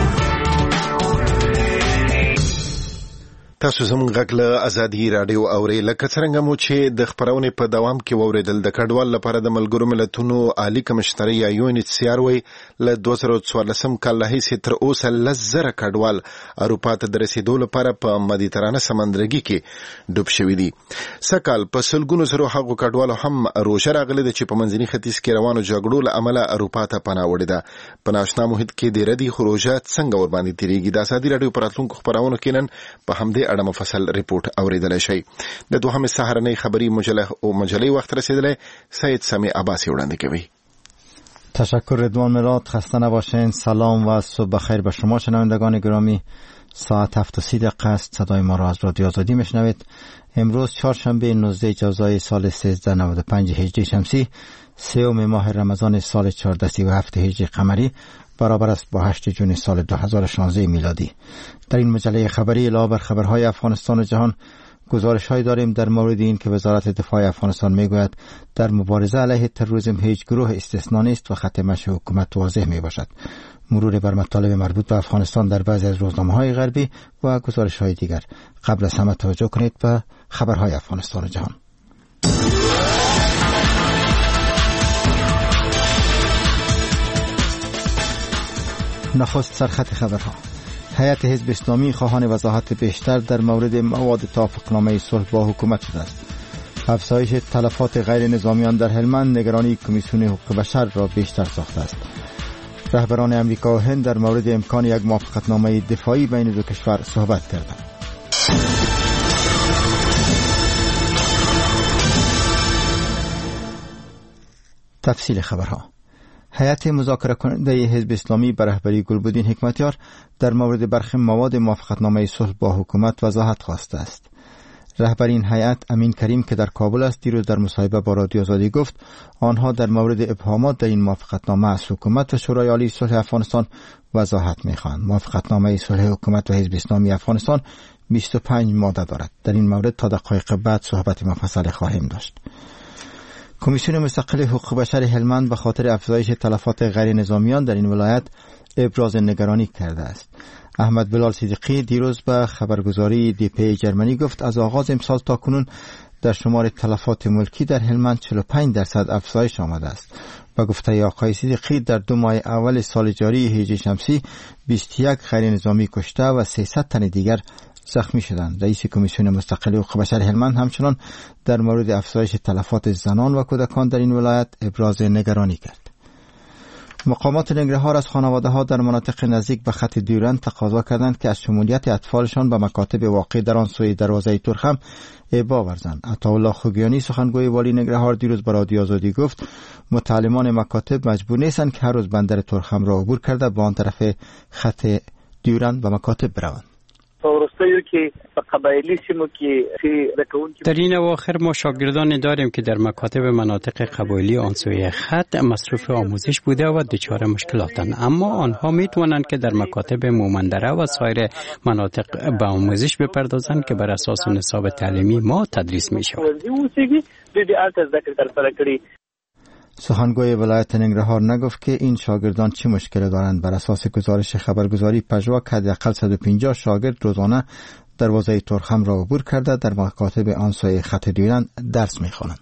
تاسو زموږ غږ له ازادي رادیو اورئ. لکه څنګه مو چې د خبرونې په دوام کې واوریدل د کډوال لپاره د ملګرو ملتونو عالی کمشنري یا UNHCR وی له 2014 کال راهیسې تر اوسه 10,000 کډوال اروپا ته د رسیدو لپاره په مدیترانه سمندرګي کې ډوب شوي دي. سکهال په سلګونو زرو هغو کډوالو هم روژه راغلي ده چې په منځني ختیځ کې روانو جګړو له امله اروپا ته پناه وړې ده. په ناشنا محیط کې د ردی خروجه څنګه ورباندې تیریږي؟ د ازادي رادیو پر راتلونکو خبرونو کې نن په همدې اړه مفصل ریپورت اوریدل شي. د دوهمې سهارنۍ خبری مجلې وخت رسیدلی. سید سمی عباسی وړاندې کوي. تشکر رضوان مراد. خسته نباشین. سلام و صبح بخیر به شما شنوندگان گرامی. ساعت 7:30 است. صدای ما را از رادیو آزادی میشنوید. امروز چهارشنبه 19 جوزای سال 1395 هجری شمسی، 3 ماه رمضان سال 1437 هجری قمری، برابر است با 8 جون سال 2016 میلادی. در این مجله خبری علاوه بر خبرهای افغانستان و جهان گزارش‌هایی داریم در مورد این که وزارت دفاع افغانستان میگوید در مبارزه علیه تروریسم هیچ گروه استثنا نیست و خط مشی حکومت واضح میباشد. مرور بر مطالب مربوط به افغانستان در بعضی از روزنامه‌های غربی و گزارش‌های دیگر. قبل از همه توجه کنید به خبرهای افغانستان و جهان. نخست سرخط خبرها. هیئت حزب اسلامی خواهان وضاحت بیشتر در مورد مواد توافقنامه صلح با حکومت شده است. افزایش تلفات غیر نظامیان در هلمند نگرانی کمیسیون حقوق بشر را بیشتر ساخته است. رهبران امریکا و هند در مورد امکان یک موافقتنامه دفاعی بین دو کشور صحبت کردند. تفصیل خبرها. هیئت مذاکره کننده حزب اسلامی به رهبری گلبدین حکمتیار در مورد برخی مواد موافقتنامه صلح با حکومت وضاحت خواسته است. رهبر این هیئت امین کریم که در کابل است دیروز در مصاحبه با رادیو آزادی گفت آنها در مورد ابهامات در این موافقتنامه از حکومت و شورای عالی صلح افغانستان وضاحت می‌خواهند. موافقتنامه صلح حکومت و حزب اسلامی افغانستان 25 ماده دارد. در این مورد تا دقایق بعد صحبت مفصل خواهیم داشت. کمیسیون مستقل حقوق بشر هلمند به خاطر افزایش تلفات غیر نظامیان در این ولایت ابراز نگرانی کرده است. احمد بلال صدیقی دیروز به خبرگزاری دیپی جرمنی گفت از آغاز امسال تا کنون در شمار تلفات ملکی در هلمند 45% افزایش آمده است. به گفته آقای صدیقی در 2 ماه اول سال جاری هجری شمسی 21 غیر نظامی کشته و 300 تن دیگر زخمی شدند. رئیس کمیسیون مستقل حقوق بشر هلمند همچنان در مورد افزایش تلفات زنان و کودکان در این ولایت ابراز نگرانی کرد. مقامات ننگرهار از خانواده‌ها در مناطق نزدیک به خط دیورند تقاضا کردند که از شمولیت اطفالشان به مکاتب واقع در آن سوی دروازه ترخم ابا ورزند. عطاالله خوگیانی سخنگوی والی ننگرهار دیروز به رادیو آزادی گفت متعلمان مکاتب مجبور نیستند که هر روز بندر ترخم را عبور کرده به آن طرف خط دیورند به مکاتب بروند. در این اواخر ما شاگردان داریم که در مکاتب مناطق قبایلی آن سوی خط مصروف آموزش بوده و دچار مشکلاتند، اما آنها میتوانند که در مکاتب مومندره و سایر مناطق به آموزش بپردازند که بر اساس نصاب تعلیمی ما تدریس می شود. سخنگوی ولایت ننگرهار نگفت که این شاگردان چه مشکلی دارند. بر اساس گزارش خبرگزاری پژوا حداقل 150 شاگرد روزانه دروازه ترخم را عبور کرده در مکاتب آن سوی خط دیورند درس می‌خوانند.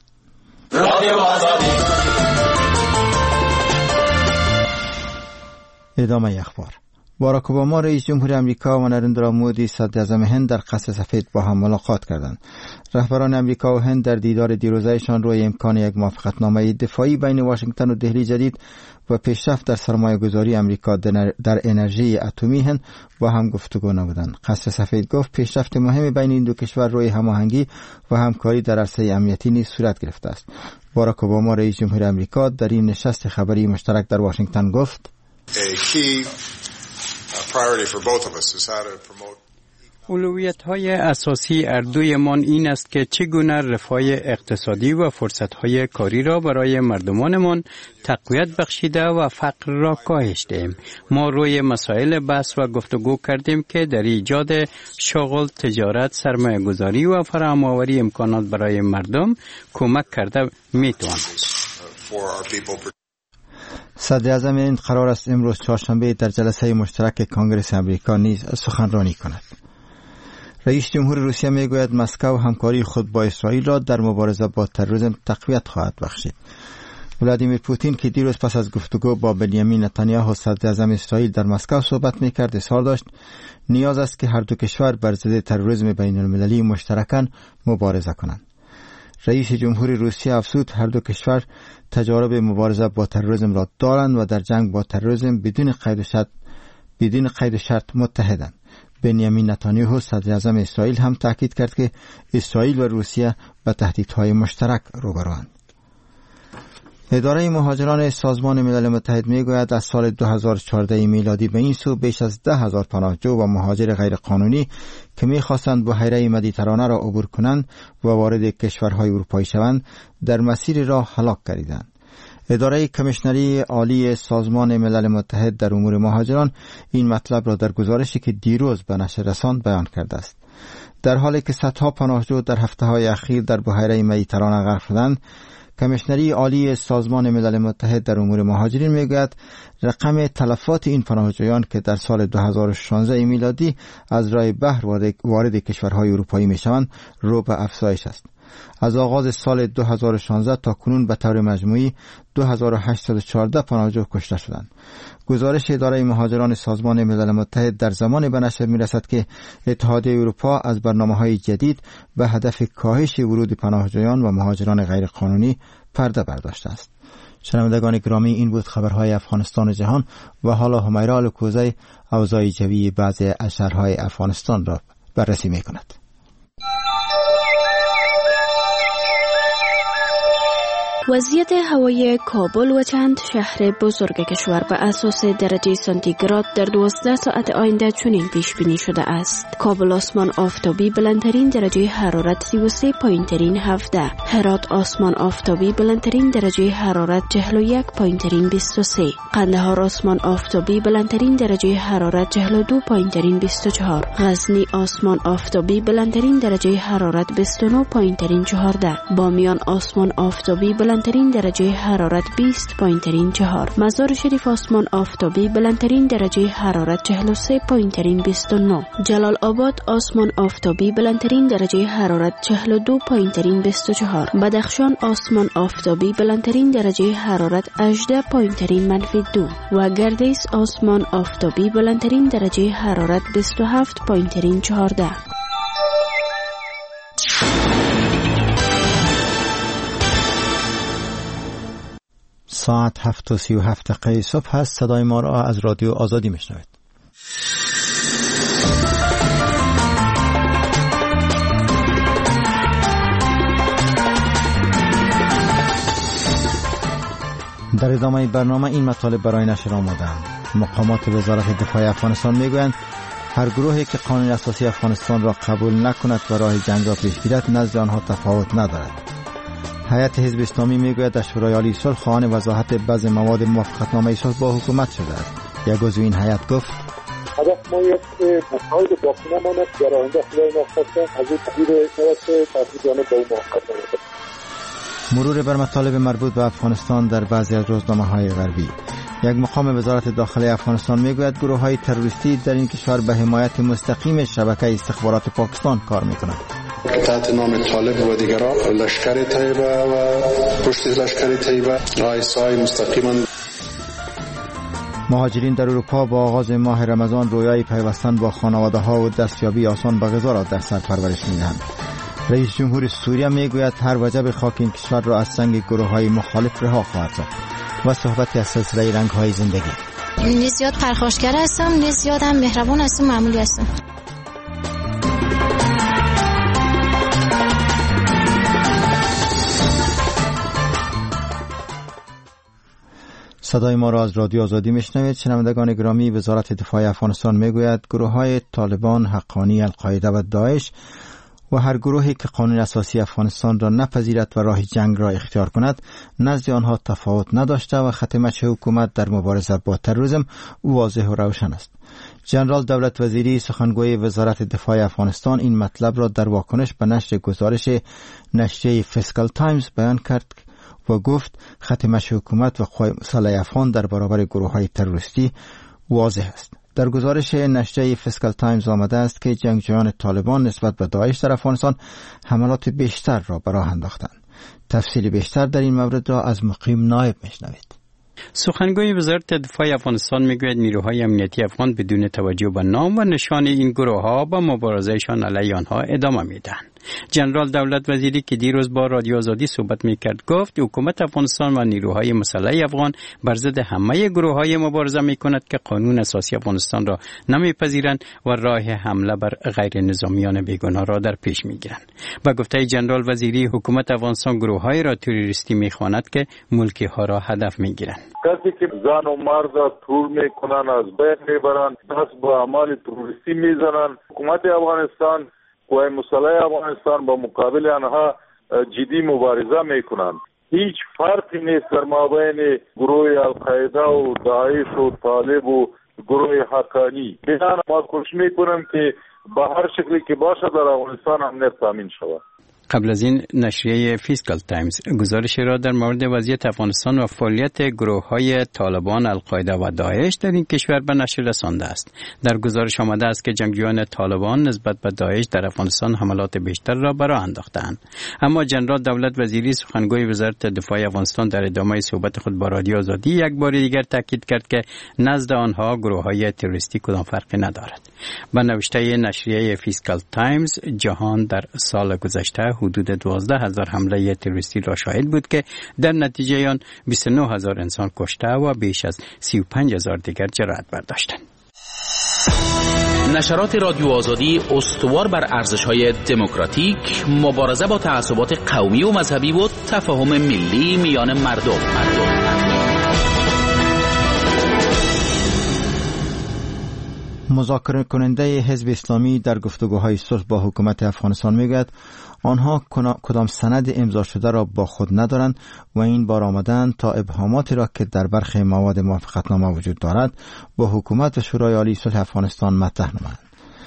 ادامه اخبار. باراک اوباما رئیس جمهور امریکا و نریندرا مودی صدر اعظم هند در قصر سفید با هم ملاقات کردند. رهبران امریکا و هند در دیدار دیروزه‌شان روی امکان یک موافقتنامه دفاعی بین واشنگتن و دهلی جدید و پیشرفت در سرمایه‌گذاری امریکا در انرژی اتمی هند با هم گفتگو نمودند. قصر سفید گفت پیشرفت مهمی بین این دو کشور روی هماهنگی و همکاری در عرصه امنیتی نیز صورت گرفته است. باراک اوباما رئیس جمهور امریکا در این نشست خبری مشترک در واشنگتن گفت اولویت‌های اساسی اردویمان این است که چگونه رفاه اقتصادی و فرصت‌های کاری را برای مردمانمان تقویت بخشیده و فقر را کاهش دهیم. ما روی مسائل بحث و گفتگو کردیم که در ایجاد شغل، تجارت، سرمایه‌گذاری و فراهم‌آوری امکانات برای مردم کمک کرده می‌تواند. صدر اعظم هند قرار است امروز چهارشنبه در جلسه مشترک کنگره امریکا نیز سخنرانی کند. رئیس جمهور روسیه میگوید مسکو همکاری خود با اسرائیل را در مبارزه با تروریسم تقویت خواهد بخشید. ولادیمیر پوتین که دیروز پس از گفتگو با بنیامین نتانیاهو صدر اعظم اسرائیل در مسکو صحبت میکرد اظهار داشت نیاز است که هر دو کشور بر ضد تروریسم بین المللی مشترکاً مبارزه کنند. رئیس جمهور روسیه افزود هر دو کشور تجارب مبارزه با تروریسم را دارند و در جنگ با تروریسم بدون قید و شرط متحدند. بنیامین نتانیاهو صدر اعظم اسرائیل هم تاکید کرد که اسرائیل و روسیه با تهدیدهای مشترک روبروند. اداره مهاجران سازمان ملل متحد میگوید از سال 2014 میلادی به این سو بیش از 10,000 پناهجو و مهاجر غیرقانونی که می‌خواستند بحیره مدیترانه را عبور کنند و وارد کشورهای اروپایی شوند در مسیر راه هلاک گردیدند. اداره کمیشنری عالی سازمان ملل متحد در امور مهاجران این مطلب را در گزارشی که دیروز به نشر رساند بیان کرده است. در حالی که صدها پناهجو در هفته‌های اخیر در بحیره مدیترانه غرق شدند، کمیشنری عالی سازمان ملل متحد در امور مهاجرین میگوید رقم تلفات این پناهجویان که در سال 2016 میلادی از راه بحر وارد کشورهای اروپایی میشوند رو به افزایش است. از آغاز سال 2016 تا کنون به طور مجموعی 2814 پناهجو کشته شدند. گزارش اداره مهاجران سازمان ملل متحد در زمان به نشر میرسد که اتحادیه اروپا از برنامه‌های جدید به هدف کاهش ورود پناهجویان و مهاجران غیرقانونی پرده برداشته است. شنوندگان گرامی، این بود خبرهای افغانستان و جهان و حالا همیرا الکوزی اوضاع جوی بعضی از شهرهای افغانستان را بررسی می‌کند. وضعیت هوای کابل و چند شهر بزرگ کشور به اساس درجه سانتیگراد در 12 ساعت آینده چنین پیش بینی شده است. کابل آسمان آفتابی بلندترین درجه حرارت 33 پایینترین 17. هرات آسمان آفتابی بلندترین درجه حرارت 41 پایینترین 23. قندهار آسمان آفتابی بلندترین درجه حرارت 42 پایینترین 24. غزنی آسمان آفتابی بلندترین درجه حرارت 29 پایینترین 14. بامیان آسمان آفتابی بلندترین درجه حرارت 20 پایینترین 4. مزار شریف آسمان آفتابی بلندترین درجه حرارت 43 پایینترین 29. جلال آباد آسمان آفتابی بلندترین درجه حرارت 42 پایینترین 24. بدخشان آسمان آفتابی بلندترین درجه حرارت 18 پایینترین -2 و گردیس آسمان آفتابی بلندترین درجه حرارت 27 پایینترین 14. ساعت 7:37 صبح هست. صدای ما را از رادیو آزادی میشنوید. در ادامه برنامه این مطالب برای نشر آمدند. مقامات وزارت دفاع افغانستان میگویند هر گروهی که قانون اساسی افغانستان را قبول نکند و راه جنگ را پیش گیرد نزد آنها تفاوت ندارد. هیئت حزب اسلامی میگوید در شورای عالی صلح خواهان وضاحت بعض مواد موافقتنامه صلح با حکومت شده است. یک عضو این هیئت گفت هدف ما است که مسائل باقی نماند در آینده خدای نخواسته از این تغییر نوست تحصیلانه با اون موافقتنامه. مرور بر مطالب مربوط به افغانستان در بعضی از روزنامه‌های غربی. یک مقام وزارت داخلی افغانستان میگوید گروه‌های تروریستی در این کشور به حمایت مستقیم شبکه استخبارات پاکستان کار می‌کنند. تحت نام طالب و دیگران لشکر طیبه و پشت لشکر طیبه رئیسای مستقیما. مهاجرین در اروپا با آغاز ماه رمضان رویای پیوستن با خانواده‌ها و دستیابی آسان به غذا را در سر پرورش می‌دهند. رئیس جمهور سوریه میگوید هر وجب خاک این کشور را از سنگ گروه‌های مخالف رها خواهد ساخت. و صحبتی از سلسله رنگ‌های زندگی. نه زیاد پرخاشگر هستم، نه زیاد هم مهربان هستم، معمولی هستم. صدای ما را از رادیو آزادی میشنوید. شنوندگان گرامی، وزارت دفاع افغانستان میگوید گروه‌های طالبان، حقانی، القاعده و داعش و هر گروهی که قانون اساسی افغانستان را نپذیرد و راه جنگ را اختیار کند نزد آنها تفاوت نداشته و خط مشی حکومت در مبارزه با تروریسم واضح و روشن است. جنرال دولت وزیری سخنگوی وزارت دفاع افغانستان این مطلب را در واکنش به نشر گزارش نشریه فیسکال تایمز بیان کرد و گفت خط مشی حکومت و قوای مسلح افغان در برابر گروه‌های تروریستی واضح است. در گزارش نشریه فیسکال تایمز آمده است که جنگجویان طالبان نسبت به داعش در افغانستان حملات بیشتر را به راه انداختند. تفصیل بیشتر در این مورد را از مقیم نایب میشنوید. سخنگوی وزارت دفاع افغانستان میگوید نیروهای امنیتی افغان بدون توجه به نام و نشان این گروه‌ها با مبارزهشان علیه آنها ادامه میدهند. جنرال دولت وزیری که دیروز با رادیو آزادی صحبت میکرد گفت حکومت افغانستان و نیروهای مسلح افغان بر ضد همه گروه‌های مبارزه میکند که قانون اساسی افغانستان را نمیپذیرند و راه حمله بر غیر نظامیان بیگناه را در پیش میگیرند. با گفته جنرال وزیری حکومت افغانستان گروه‌های را تروریستی میخواند که ملکی ها را هدف میگیرند. کسی که زن و مرد را تور میکنن از بین میبرند، دست به اعمال تروریستی میزنند. حکومت افغانستان قوای مسلح افغانستان با مقابل آنها جدی مبارزه میکنند. هیچ فرقی نیست در مابین گروه القاعده و داعش و طالب و گروه حقانی. بنابراین ما کوشش میکنیم که به هر شکلی که باشه در افغانستان امنیت تامین شود. قبل از این نشریه فیسکال تایمز گزارش را در مورد وضعیت افغانستان و فعالیت گروه‌های طالبان، القاعده و داعش در این کشور به نشر رسانده است. در گزارش آمده است که جنگجویان طالبان نسبت به داعش در افغانستان حملات بیشتر را به راه انداختند. اما جنرال دولت وزیری سخنگوی وزارت دفاع افغانستان در ادامه صحبت خود با رادیو آزادی یک بار دیگر تاکید کرد که نزد آنها گروه‌های تروریستی کدام فرقی ندارد. با نوشته نشریه فیسکال تایمز، جهان در سال گذشته حدود 12,000 حمله تروریستی را شاهد بود که در نتیجه آن 29,000 انسان کشته و بیش از 35,000 دیگر جراحت برداشتند. نشرات رادیو آزادی استوار بر ارزش‌های دموکراتیک، مبارزه با تعصبات قومی و مذهبی و تفاهم ملی میان مردم. مذاکره کننده حزب اسلامی در گفتگوهای صلح با حکومت افغانستان میگوید آنها کدام سند امضا شده را با خود ندارند و این بار آمدند تا ابهاماتی را که در برخی مواد موافقتنامه وجود دارد با حکومت و شورای عالی صلح افغانستان مطرح نمایند.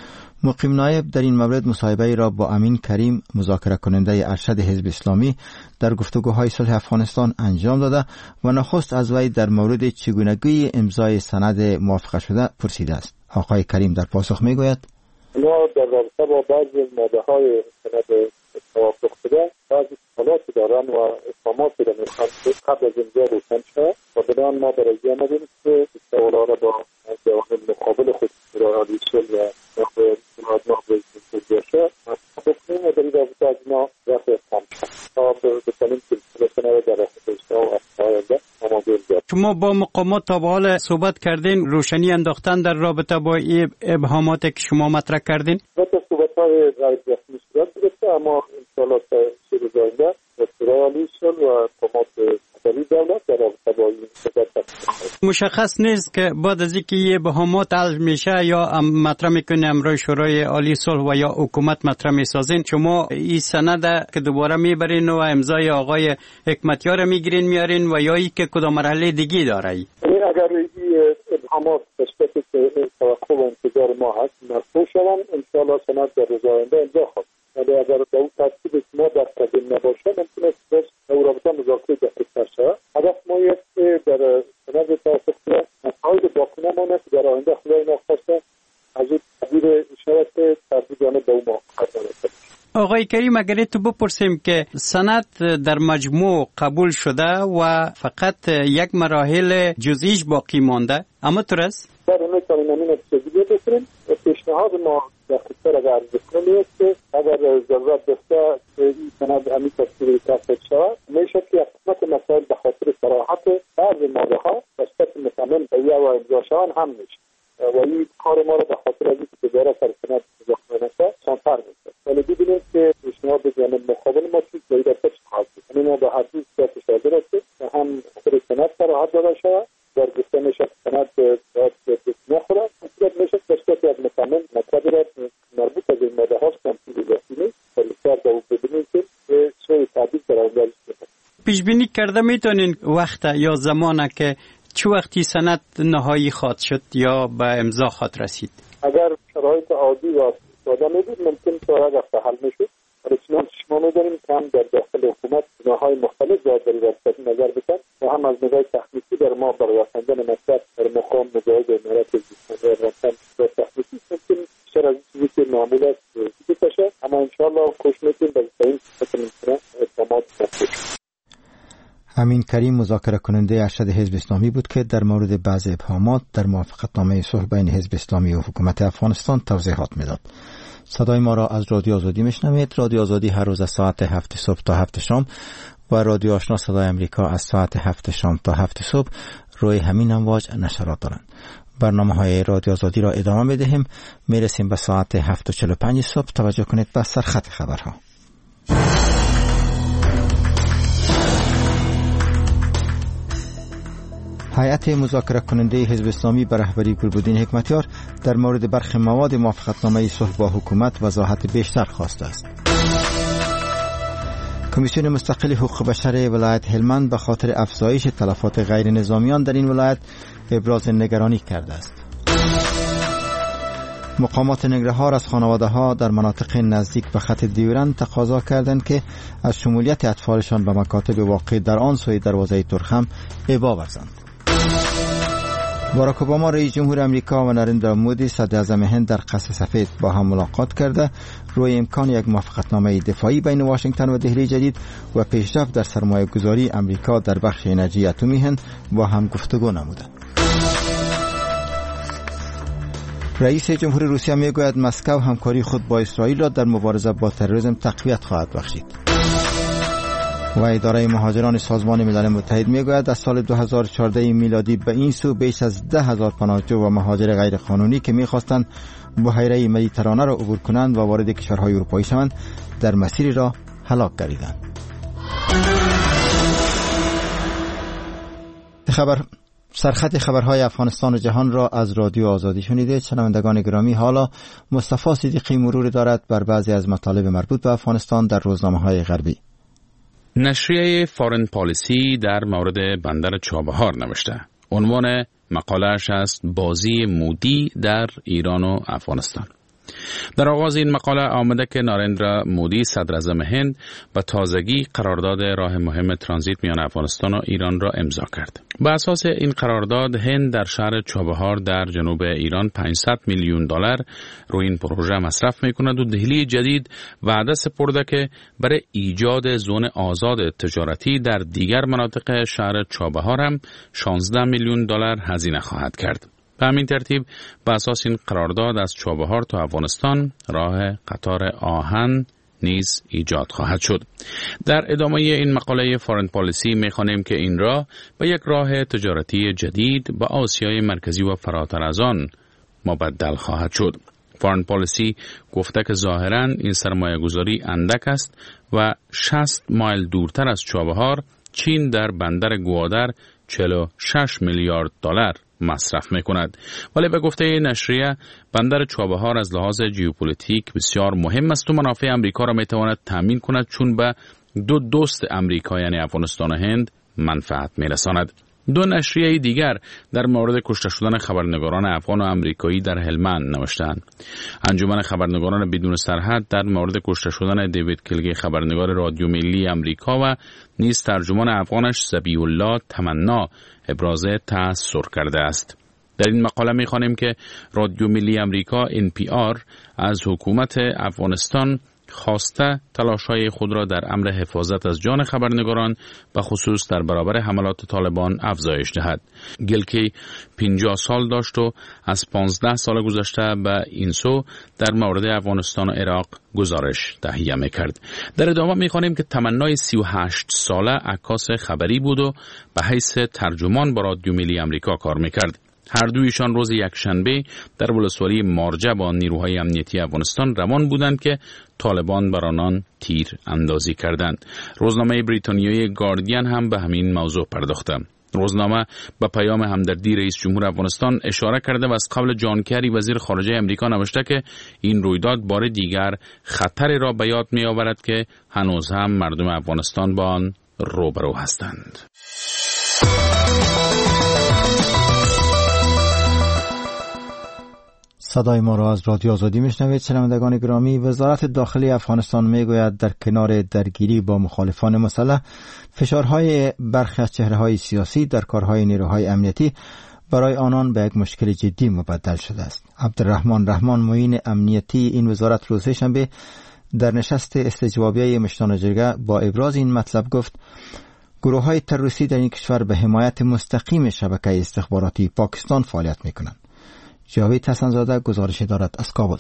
مقیم نایب در این مورد مصاحبه‌ای را با امین کریم، مذاکره کننده ارشد حزب اسلامی در گفتگوهای صلح افغانستان انجام داده و نخست از وی در مورد چگونگی امضای سند موافقه شده پرسیده است. آقای کریم در پاسخ میگوید ما در رابطه با بعضی ماده‌های سند توافق شده بعضی سوالاتی دارن و اتهاماتی را میخوان قبل از امضا روشن شود و بدان ما برای آمدیم که سوالا را با جوانب مقابل خود شورای عالی صلح و نخبه نخبه توجیه بکنیم و در این رابطه از ما رفع اتهام شد تا بکنیم سلسله سند در رفع و افعال آماده امضا. شما با مقامات تا به حال صحبت کردین، روشنی انداختن در رابطه با ابهامات که شما مطرح کردین؟ صحبت‌های غیر رسمی صورت گرفته اما انشاءالله تا روز آینده با شورای عالی صلح و مقامات مدنی دولت در رابطه با این صحبت مشخص نیست که بعد از اینکه یه ابهامات حل میشه یا مطرح میکنه امروی شورای عالی صلح و یا حکومت مطرح میسازین، شما این سند که دوباره میبرین و امضای آقای حکمتیار میگیرین میارین و یا ای که کدام مرحله دیگه داره؟ اگر این ابهامات تشکیل که توقع و انتظار ما هست مرفوع شوند انشاءالله سند در روز آینده امضا خواهد. ولی اگر به اون ترتیب ما در قدم نباشه ممکن است در رابطه مذاکره جدی‌تر شود. هدف ما است که در سند توافق شده مسائل باقی نماند که در آینده خدای ناخواسته از این تغییر شود که ترتیبانه به اون موافقت نرسد. آقای کریم اگر تو بپرسیم که سند در مجموع قبول شده و فقط یک مراحل جزئیش باقی مانده، اما تو است؟ در میتونیم همین چیزی بکنیم. پیشنهاد ما در خصوص اگر عرض کنیم است که اگر ضرورت داشته این سند همین تصویر کافی شود میشه که قسمت مسائل به خاطر صراحت بعضی ماده ها تشکیل متمم تهیه و امضا شوند هم میشه و این کار ما را به خاطر از اینکه داره سر سند مذاکره نشه سانتر میشه. ولی ببینید که پیشنهاد جانب مقابل ما چیز باید خواهد بود. یعنی ما به هر دوست صورت شده است که هم خود سند صراحت داده شود سند باید نخورد. صورت میشه تشکیل از مصمم مطلبی را مربوط از این ماده هاست تمثیل رسیمی پلیسار با او ببینید که سوی تعدیل در آنجا بسید. پیش بینی کرده میتونین وقت یا زمانه که چه وقتی سند نهایی خواهد شد یا به امضا خواهد رسید؟ اگر شرایط عادی و ساده میبود ممکن تا یک هفته حل میشد. رسما شما میدانیم که هم در داخل حکومت نههای مختلف جایگیری را صرف نظر بکن و هم از نگاه تخنیکی در ما برای رساندن مطلب در مقام مجاهد امارات زیستمند رفتن در تخنیکی ممکن بیشتر از چیزی که معمول است بکشه، اما انشاءالله کوشش میکنیم به این فکر میکنم اقدامات نکنیم. امین کریم مذاکره کننده ارشد حزب اسلامی بود که در مورد بعض ابهامات در موافقتنامه صلح بین حزب اسلامی و حکومت افغانستان توضیحات میداد. صدای ما را از رادیو آزادی میشنوید. رادیو آزادی هر روز از ساعت 7 صبح تا 7 شام و رادیو آشنا صدای امریکا از ساعت 7 شام تا 7 صبح روی همین امواج نشرات دارند. برنامه‌های رادیو آزادی را ادامه می‌دهیم. میرسیم به ساعت 7:45 صبح. توجه کنید به سرخط خبرها. هیئت مذاکره کننده حزب اسلامی به رهبری گلبدین حکمتیار در مورد برخی مواد موافقتنامه صلح با حکومت وضاحت بیشتر خواسته است. کمیسیون مستقل حقوق بشر ولایت هلمند به خاطر افزایش تلفات غیر نظامیان در این ولایت ابراز نگرانی کرده است. مقامات ننگرهار از خانواده‌ها در مناطق نزدیک به خط دیورند تقاضا کردند که از شمولیت اطفالشان به مکاتب واقع در آن سوی دروازه ترخم ابا ورزند. باراک اوباما رئیس جمهور امریکا و نریندرا مودی صدر اعظم هند در قصر سفید با هم ملاقات کرده روی امکان یک موافقتنامه دفاعی بین واشنگتن و دهلی جدید و پیشرفت در سرمایه گذاری امریکا در بخش انرژی اتمی هند با هم گفتگو نمودند. رئیس جمهور روسیه میگوید مسکو همکاری خود با اسرائیل را در مبارزه با تروریسم تقویت خواهد بخشید. و اداره مهاجران سازمان ملل متحد میگوید از سال 2014 میلادی به این سو بیش از 10,000 پناهجو و مهاجر غیر قانونی که میخواستند بحیره مدیترانه را عبور کنند و وارد کشورهای اروپایی شوند در مسیری را هلاک گردیدند. سرخط خبرهای افغانستان و جهان را از رادیو آزادی شنیدید. شنوندگان گرامی، حالا مصطفی صدیقی مرور دارد بر بعضی از مطالب مربوط به افغانستان در روزنامه‌های غربی. نشریه فارن پالیسی در مورد بندر چابهار نوشته. عنوان مقاله‌اش است بازی مودی در ایران و افغانستان. در آغاز این مقاله آمده که ناریندرا مودی صدر اعظم هند به تازگی قرارداد راه مهم ترانزیت میان افغانستان و ایران را امضا کرد. بر اساس این قرارداد هند در شهر چابهار در جنوب ایران 500 میلیون دلار روی این پروژه مصرف میکند و دهلی جدید وعده سپرده که برای ایجاد زون آزاد تجارتی در دیگر مناطق شهر چابهار هم 16 میلیون دلار هزینه خواهد کرد. به همین ترتیب به اساس این قرارداد از چابهار تا افغانستان راه قطار آهن نیز ایجاد خواهد شد. در ادامه این مقاله فارن پالیسی می‌خوانیم که این راه به یک راه تجارتی جدید با آسیای مرکزی و فراتر از آن مبدل خواهد شد. فارن پالیسی گفته که ظاهراً این سرمایه‌گذاری اندک است و 60 مایل دورتر از چابهار چین در بندر گوادر 46 میلیارد دلار مصرف میکند. ولی به گفته نشریه بندر چابهار از لحاظ ژئوپلیتیک بسیار مهم است و منافع امریکا را میتواند تامین کند چون به دو دوست امریکا یعنی افغانستان و هند منفعت میرساند. دو نشریه دیگر در مورد کشته شدن خبرنگاران افغان و امریکایی در هلمند نوشتند. انجمن خبرنگاران بدون سرحد در مورد کشته شدن دیوید کلگی خبرنگار رادیو ملی امریکا و نیز ترجمان افغانش ذبیح الله تمنا ابراز تأثیر کرده است. در این مقاله می‌خوانیم که رادیو ملی امریکا NPR از حکومت افغانستان خواسته تلاش‌های خود را در امر حفاظت از جان خبرنگاران به خصوص در برابر حملات طالبان افزایش دهد. گلکی 50 سال داشت و از 15 سال گذشته به این سو در مورد افغانستان و عراق گزارش تهیه می‌کرد. در ادامه می‌خوانیم که تمنای 38 ساله عکاس خبری بود و به حیث ترجمان با رادیو ملی امریکا کار می‌کرد. هر دویشان روز یکشنبه در ولسوالی مارجه با نیروهای امنیتی افغانستان روان بودند که طالبان بر آنان تیر اندازی کردند. روزنامه بریتانیایی گاردین هم به همین موضوع پرداخته. روزنامه به پیام همدردی رئیس جمهور افغانستان اشاره کرده و از قبل جان کری وزیر خارجه امریکا نوشته که این رویداد بار دیگر خطری را به یاد می آورد که هنوز هم مردم افغانستان با آن روبرو هستند. صدای ما را از رادیو آزادی میشنوید. شنوندگان گرامی، وزارت داخلی افغانستان میگوید در کنار درگیری با مخالفان مسلح، فشارهای برخی از چهره‌های سیاسی در کارهای نیروهای امنیتی برای آنان به یک مشکل جدی مبدل شده است. عبدالرحمن رحمان، معین امنیتی این وزارت روز سه‌شنبه در نشست استجوابیه مشتان جرگه با ابراز این مطلب گفت گروه‌های تروریستی در این کشور به حمایت مستقیم شبکه استخباراتی پاکستان فعالیت می‌کنند. جاوید حسن‌زاده گزارش دارد از کابل.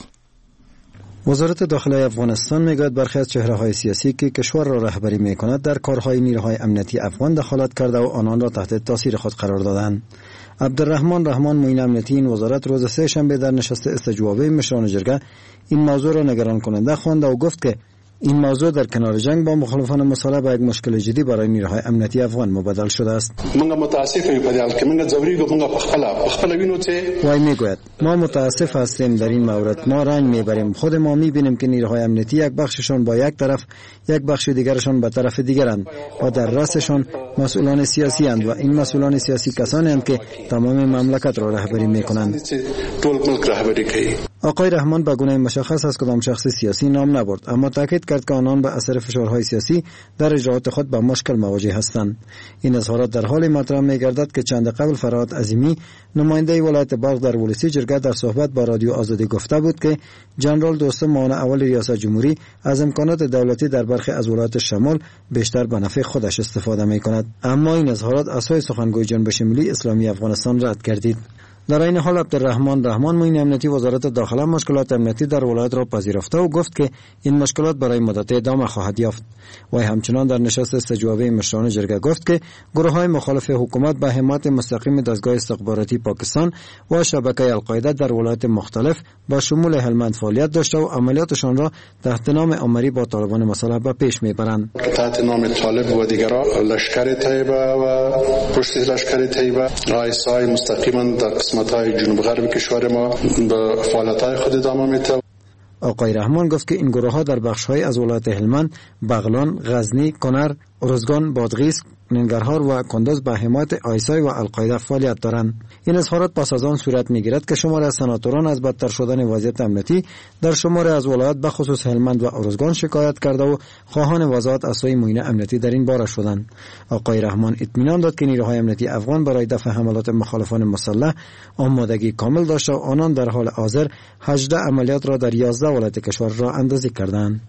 وزارت داخلی افغانستان میگوید برخی از چهره‌های سیاسی که کشور را رهبری می‌کند در کارهای نیروهای امنیتی افغان دخالت کرده و آنان را تحت تاثیر خود قرار دادند. عبدالرحمن رحمان، معین امنیتی این وزارت روز سه‌شنبه در نشست استجوابی مشران جرگه این موضوع را نگران کننده خواند و گفت که این موضوع در کنار جنگ با مخالفان مسلح به یک مشکل جدی برای نیروهای امنیتی افغان مبدل شده است. موږ متاسف یو په دې حال کې موږ ځورېږو موږ په خپل وینو چې وای میگوید ما متاسف هستیم در این مورد، ما رنج میبریم. خود ما میبینیم که نیروهای امنیتی یک بخششان با یک طرف، یک بخش دیگرشان به طرف دیگرند و در رأسشان مسئولان سیاسی اند و این مسئولان سیاسی کسانی اند که تمام مملکت را رهبری میکنند. ټول ملک رهبری کوي. آقای رحمان به گونه مشخص از کدام شخص سیاسی نام نبرد، اما تاکید کرد که آنان به اثر فشارهای سیاسی در اجراءات خود به مشکل مواجه هستند. این اظهارات در حال مطرح می‌گردد که چند قبل فرهاد عظیمی، نماینده ولایت بلخ در ولسی جرگه، در صحبت با رادیو آزادی گفته بود که جنرال دوستم معاون اول ریاست جمهوری از امکانات دولتی در برخی از ولایات شمال بیشتر به نفع خودش استفاده می‌کند. اما این اظهارات اساس سخنگوی جنبش ملی اسلامی افغانستان رد گردید. در این حال عبدالرحمن رحمان، معین امنیتی وزارت داخله مشکلات امنیتی در ولایت را پذیرفته و گفت که این مشکلات برای مدت ادامه خواهد یافت. و همچنان در نشست استجوابی مشران جرگه گفت که گروه‌های مخالف حکومت به حمایت مستقیم دستگاه استخباراتی پاکستان و شبکه القاعده در ولایات مختلف با شمول هلمند فعالیت داشته و عملیاتشان را تحت نام آمری با طالبان مسلح به پیش میبرند. تحت نام طالب و دیگران لشکر طیبه و پشت لشکر طیبه رئیسای مستقیما در قسمت‌های جنوب غرب کشور ما به فعالیت‌های خود ادامه می‌دهند. آقای رحمان گفت که این گروه‌ها در بخش‌های از ولایت هلمند، بغلان، غزنی، کنر، ارزگان، بادغیس، ننگرهار و کندز به حمایت آیسای و القاعده فعالیت دارند. این اظهارات پس از آن صورت می‌گیرد که شماری از سناتوران از بدتر شدن وضعیت امنیتی در شماری از ولایات به خصوص هلمند و ارزگان شکایت کرده و خواهان وضاحت از سوی معین امنیتی در این باره شدند. آقای رحمان اطمینان داد که نیروهای امنیتی افغان برای دفع حملات مخالفان مسلح آمادگی کامل داشته و آنان در حال حاضر 18 عملیات را در 11 ولایت کشور راه اندازی کردند.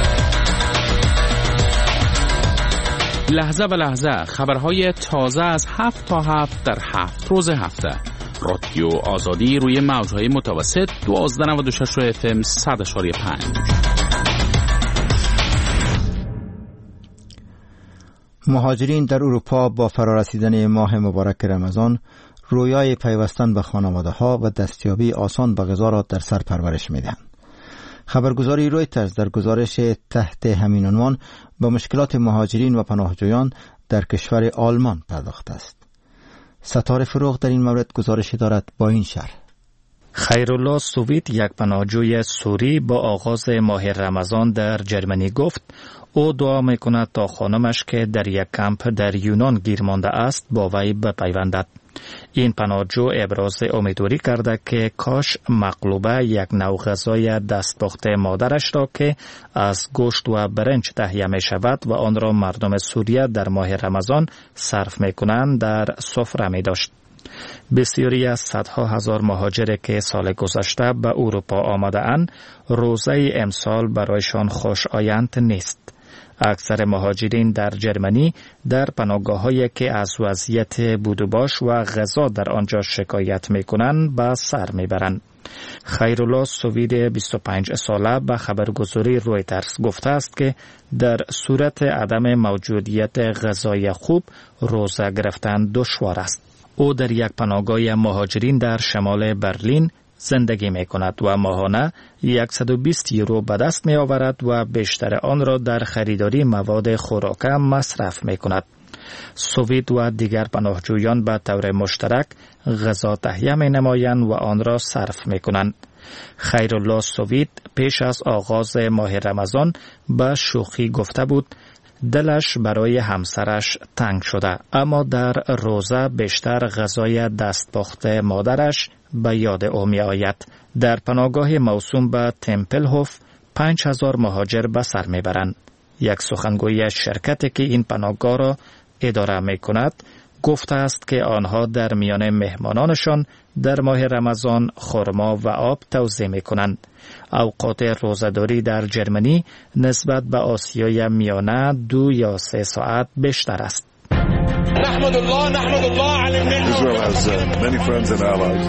لحظه به لحظه خبرهای تازه از 7 تا 7 در 7 روز هفته. رادیو آزادی روی موجهای متوسط 1296 FM 100.5. مهاجرین در اروپا با فرارسیدن ماه مبارک رمضان رویای پیوستن به خانواده ها و دستیابی آسان به غذا را در سر پرورش می‌دهند. خبرگزاری رویترز در گزارش تحت همین عنوان به مشکلات مهاجرین و پناهجویان در کشور آلمان پرداخته است. ستاره فروغ در این مورد گزارشی دارد با این شرح. خیرالله سوویت، یک پناهجوی سوری، با آغاز ماه رمضان در جرمنی گفت او دعا میکند تا خانمش که در یک کمپ در یونان گیر مانده است با وی بپیوندد. این پناهجو ابراز امیدواری کرده که کاش مقلوبه، یک نوع غذای دستپخته مادرش را که از گوشت و برنج تهیه می شود و آن را مردم سوریه در ماه رمضان صرف می کنند در سفره می داشت. بسیاری از صدها هزار مهاجر که سال گذشته به اروپا آمده اند، روزه امسال برایشان خوش آیند نیست. اکثر مهاجرین در جرمنی در پناهگاه‌هایی که از وضعیت بودوباش و غذا در آنجا شکایت می‌کنند به سر می‌برند. خیرالله سوید 25 ساله به خبرگزاری رویترز گفته است که در صورت عدم موجودیت غذای خوب روزه گرفتن دشوار است. او در یک پناهگاه مهاجرین در شمال برلین زندگی می کند و ماهانه 120 یورو به دست می آورد و بیشتر آن را در خریداری مواد خوراک مصرف می کند. سووید و دیگر پناهجویان به طور مشترک غذا تهیه می نمایند و آن را صرف می کنند. خیرالله سووید پیش از آغاز ماه رمضان به شوخی گفته بود دلش برای همسرش تنگ شده، اما در روزه بیشتر غذای دستپخته مادرش به یاد او می آید. در پناهگاه موسوم به تمپلهوف 5000 مهاجر به سر می برند. یک سخنگوی شرکتی که این پناهگاه را اداره می کند گفته است که آنها در میان مهمانانشان در ماه رمضان خرما و آب توزیع می کنند. اوقات روزه‌داری در جرمنی نسبت به آسیای میانه 2 یا 3 ساعت بیشتر است. نحمد الله على النعمة. Israel has many friends and allies.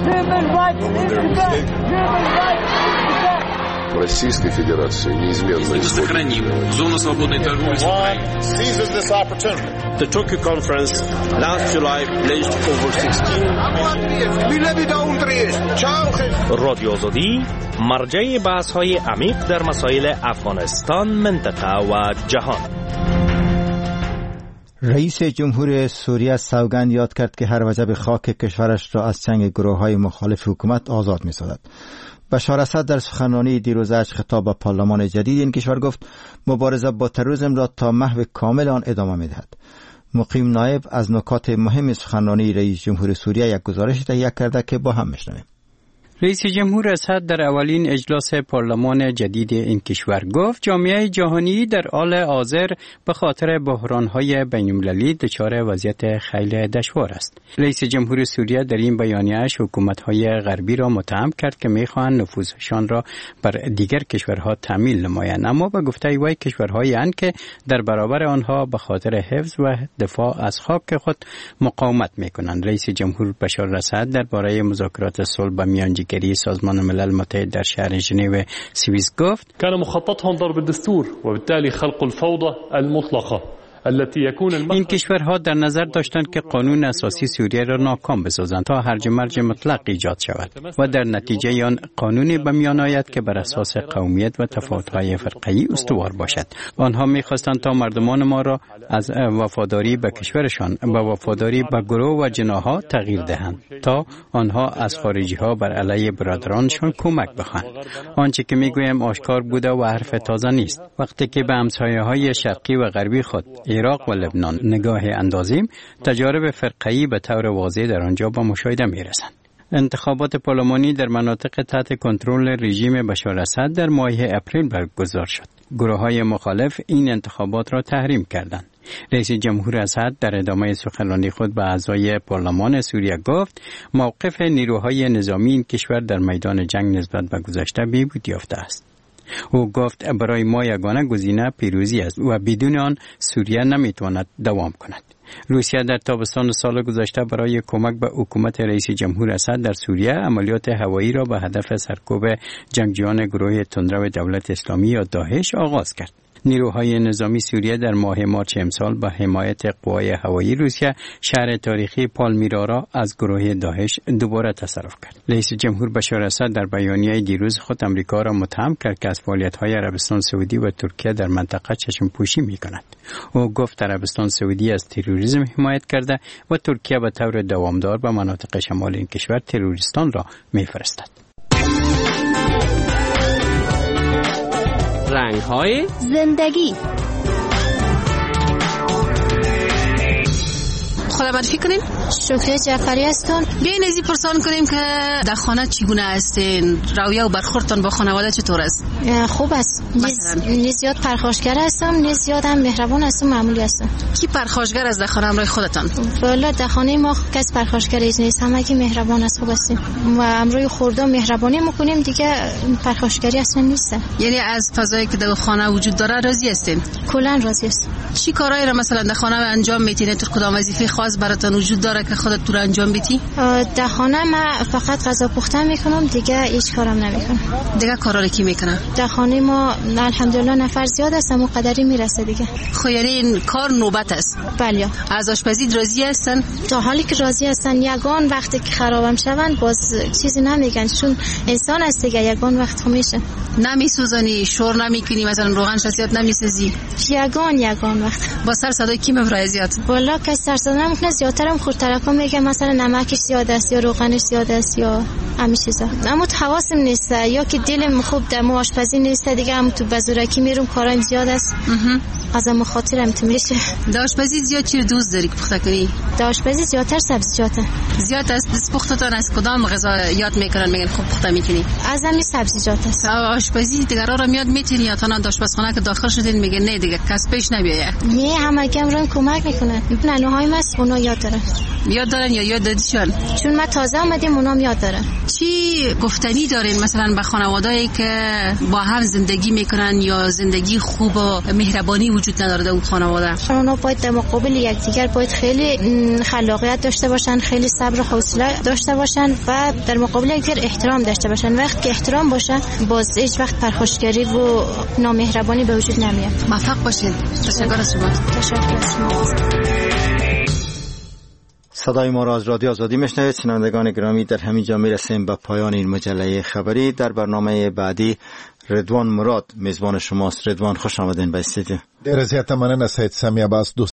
Российской Федерации неизменно сохраним зону свободной торговли с Украиной. Seizes this opportunity. The Tokyo conference last July pledged over 16 رادیو آزادی مرجع بحث‌های عمیق در مسائل افغانستان، منطقه و جهان. رئیس جمهور سوریه سوگند یاد کرد که هر وجب خاک کشورش را از چنگ گروه‌های مخالف حکومت آزاد می‌سازد. بشار اسد در سخنرانی دیروزش خطاب به پارلمان جدید این کشور گفت مبارزه با تروریسم را تا محو کامل آن ادامه می‌دهد. مقیم نایب از نکات مهم سخنرانی رئیس جمهور سوریه یک گزارش تهیه کرده که با هم می‌شنویم. رئیس جمهور اسد در اولین اجلاس پارلمان جدید این کشور گفت جامعه جهانی در حال حاضر به خاطر بحران‌های بین‌المللی دچار وضعیت خیلی دشوار است. رئیس جمهور سوریه در این بیانیه‌اش حکومت‌های غربی را متهم کرد که می‌خواهند نفوذشان را بر دیگر کشورها تحمیل نمایند، اما به گفته وی کشورهایی اند که در برابر آنها به خاطر حفظ و دفاع از خاک خود مقاومت می‌کنند. رئیس جمهور بشار اسد درباره مذاکرات صلح به میانجی سازمان ملل متحد در شهر ژنو سوئیس گفت كان مخططهم ضرب الدستور وبالتالي خلق الفوضى المطلقة این کشورها در نظر داشتند که قانون اساسی سوریه را ناکام بسازند تا هرج مرج مطلق ایجاد شود و در نتیجه آن قانونی به میان آید که بر اساس قومیت و تفاوت‌های فرقه‌ای استوار باشد. آنها می‌خواستند تا مردمان ما را از وفاداری به کشورشان به وفاداری به گروه و جناح‌ها تغییر دهند تا آنها از خارجی‌ها بر علیه برادرانشان کمک بخواهند. آنچه که می‌گویم آشکار بوده و حرف تازه نیست. وقتی که به همسایه‌های شرقی و غربی خود عراق و لبنان نگاه اندازیم، تجارب فرقه‌ای به طور واضح در آنجا با مشاهده می‌رسند. انتخابات پارلمانی در مناطق تحت کنترل رژیم بشار اسد در ماه اپریل برگزار شد. گروه‌های مخالف این انتخابات را تحریم کردند. رئیس جمهور اسد در ادامه سخنرانی خود به اعضای پارلمان سوریه گفت موقف نیروهای نظامی این کشور در میدان جنگ نسبت به گذشته بی‌بود یافته است. او گفت برای ما یگانه گزینه پیروزی است و بدون آن سوریه نمیتواند دوام کند. روسیه در تابستان سال گذشته برای کمک به حکومت رئیس جمهور اسد در سوریه عملیات هوایی را به هدف سرکوب جنگجویان گروه تندرو دولت اسلامی یا داعش آغاز کرد. نیروهای نظامی سوریه در ماه مارچ امسال با حمایت قوای هوایی روسیه شهر تاریخی پالمیرا را از گروه داعش دوباره تصرف کرد. رئیس جمهور بشار اسد در بیانیه دیروز خود امریکا را متهم کرد که از فعالیت‌های عربستان سعودی و ترکیه در منطقه چشم‌پوشی می‌کند. او گفت عربستان سعودی از تروریسم حمایت کرده و ترکیه به طور دوامدار به مناطق شمال این کشور تروریستان را می‌فرستد. رنگ‌های زندگی. خدا معرفی کنیم. شکریه جعفری هستم. بیاین از این پرسان کنیم که در خانه چگونه هستین؟ رویه و برخوردتان با خانواده چطور است؟ خوب است. نیز زیاد پرخاشگر هستم، نیز زیاد هم مهربان هستم، معمولی هستم. کی پرخاشگر است در خانه همراه خودتان؟ والا در خانه ما کس پرخاشگر نیست، همه کی مهربان است، خوب هستیم و امروی خورده مهربانی میکنیم، دیگه پرخاشگری اصلا نیست. یعنی از فضایی که در خانه وجود داره راضی هستین؟ کلا راضی هستم. چی کارایی را مثلا در خانه انجام میتین؟ تو کدام وظیفه خاص نیاز براتون وجود داره که خودت تو رو انجام بدی؟ در خانه من فقط غذا پختن میکنم، دیگه هیچ کارم نمیکنم. دیگه کارا رو کی میکنه؟ در خانه ما الحمدلله نفر زیاد است، اما قدری میرسه دیگه. خب یعنی این کار نوبت است؟ بله. از آشپزی راضی هستن؟ تا حالی که راضی هستن. یگان وقتی که خرابم شوند باز چیزی نمیگن، چون انسان است دیگه، یگان وقت میشه. نمیسوزانی، شور نمیکنی، مثلا روغن شسیات نمیسازی؟ یگان وقت. با سر صدای کی میبره زیاد؟ والا که سر صدا نمیکنه، زیادترم خورترکا میگه مثلا نمکش زیاد است یا روغنش زیاد است یا همین چیزا. اما حواسم نیست، یا که دلم خوب دم آشپزی نیست دیگه، هم تو بزرگی میرم کارام زیاد است. از اون خاطرم تو میشه. آشپزی زیاد چی دوست داری که پخته کنی؟ آشپزی زیادتر سبزیجاته. زیاد است. دست پختتان از کدام غذا یاد میکنن میگن خوب پخته میکنی؟ از همین سبزیجات است. آشپزی دیگرا رو یاد میتونی یا تنها آشپزخانه که داخل شدین میگن نه دیگه کس پیش نمیاد؟ نه، همه کم رو کمک میکنن. ننوهای ما اونا یاد دارن یا یاد دادیشون؟ چون ما تازه اومدیم اونام یاد دارن. چی گفتنی دارین مثلا به خانواده‌ای که با هم زندگی میکنن یا زندگی خوب و مهربانی وجود نداره در اون خانواده؟ اونا باید در مقابل یکدیگر باید خیلی خلاقیت داشته باشن، خیلی صبر و حوصله داشته باشن و در مقابل یکدیگر احترام داشته باشن. وقتی که احترام باشه باز هیچ وقت پرخاشگری و نامهربانی به وجود نمیاد. موفق باشید. تشکر از شما. تشکر از شما. صدای ما را از رادیو آزادی میشنوید. شنوندگان گرامی، در همین جا میرسیم به پایان این مجله خبری. در برنامه بعدی رضوان مراد میزبان شماست. رضوان خوش آمدین به استودیو. ډیر زیاته مننه سید سامی عباس.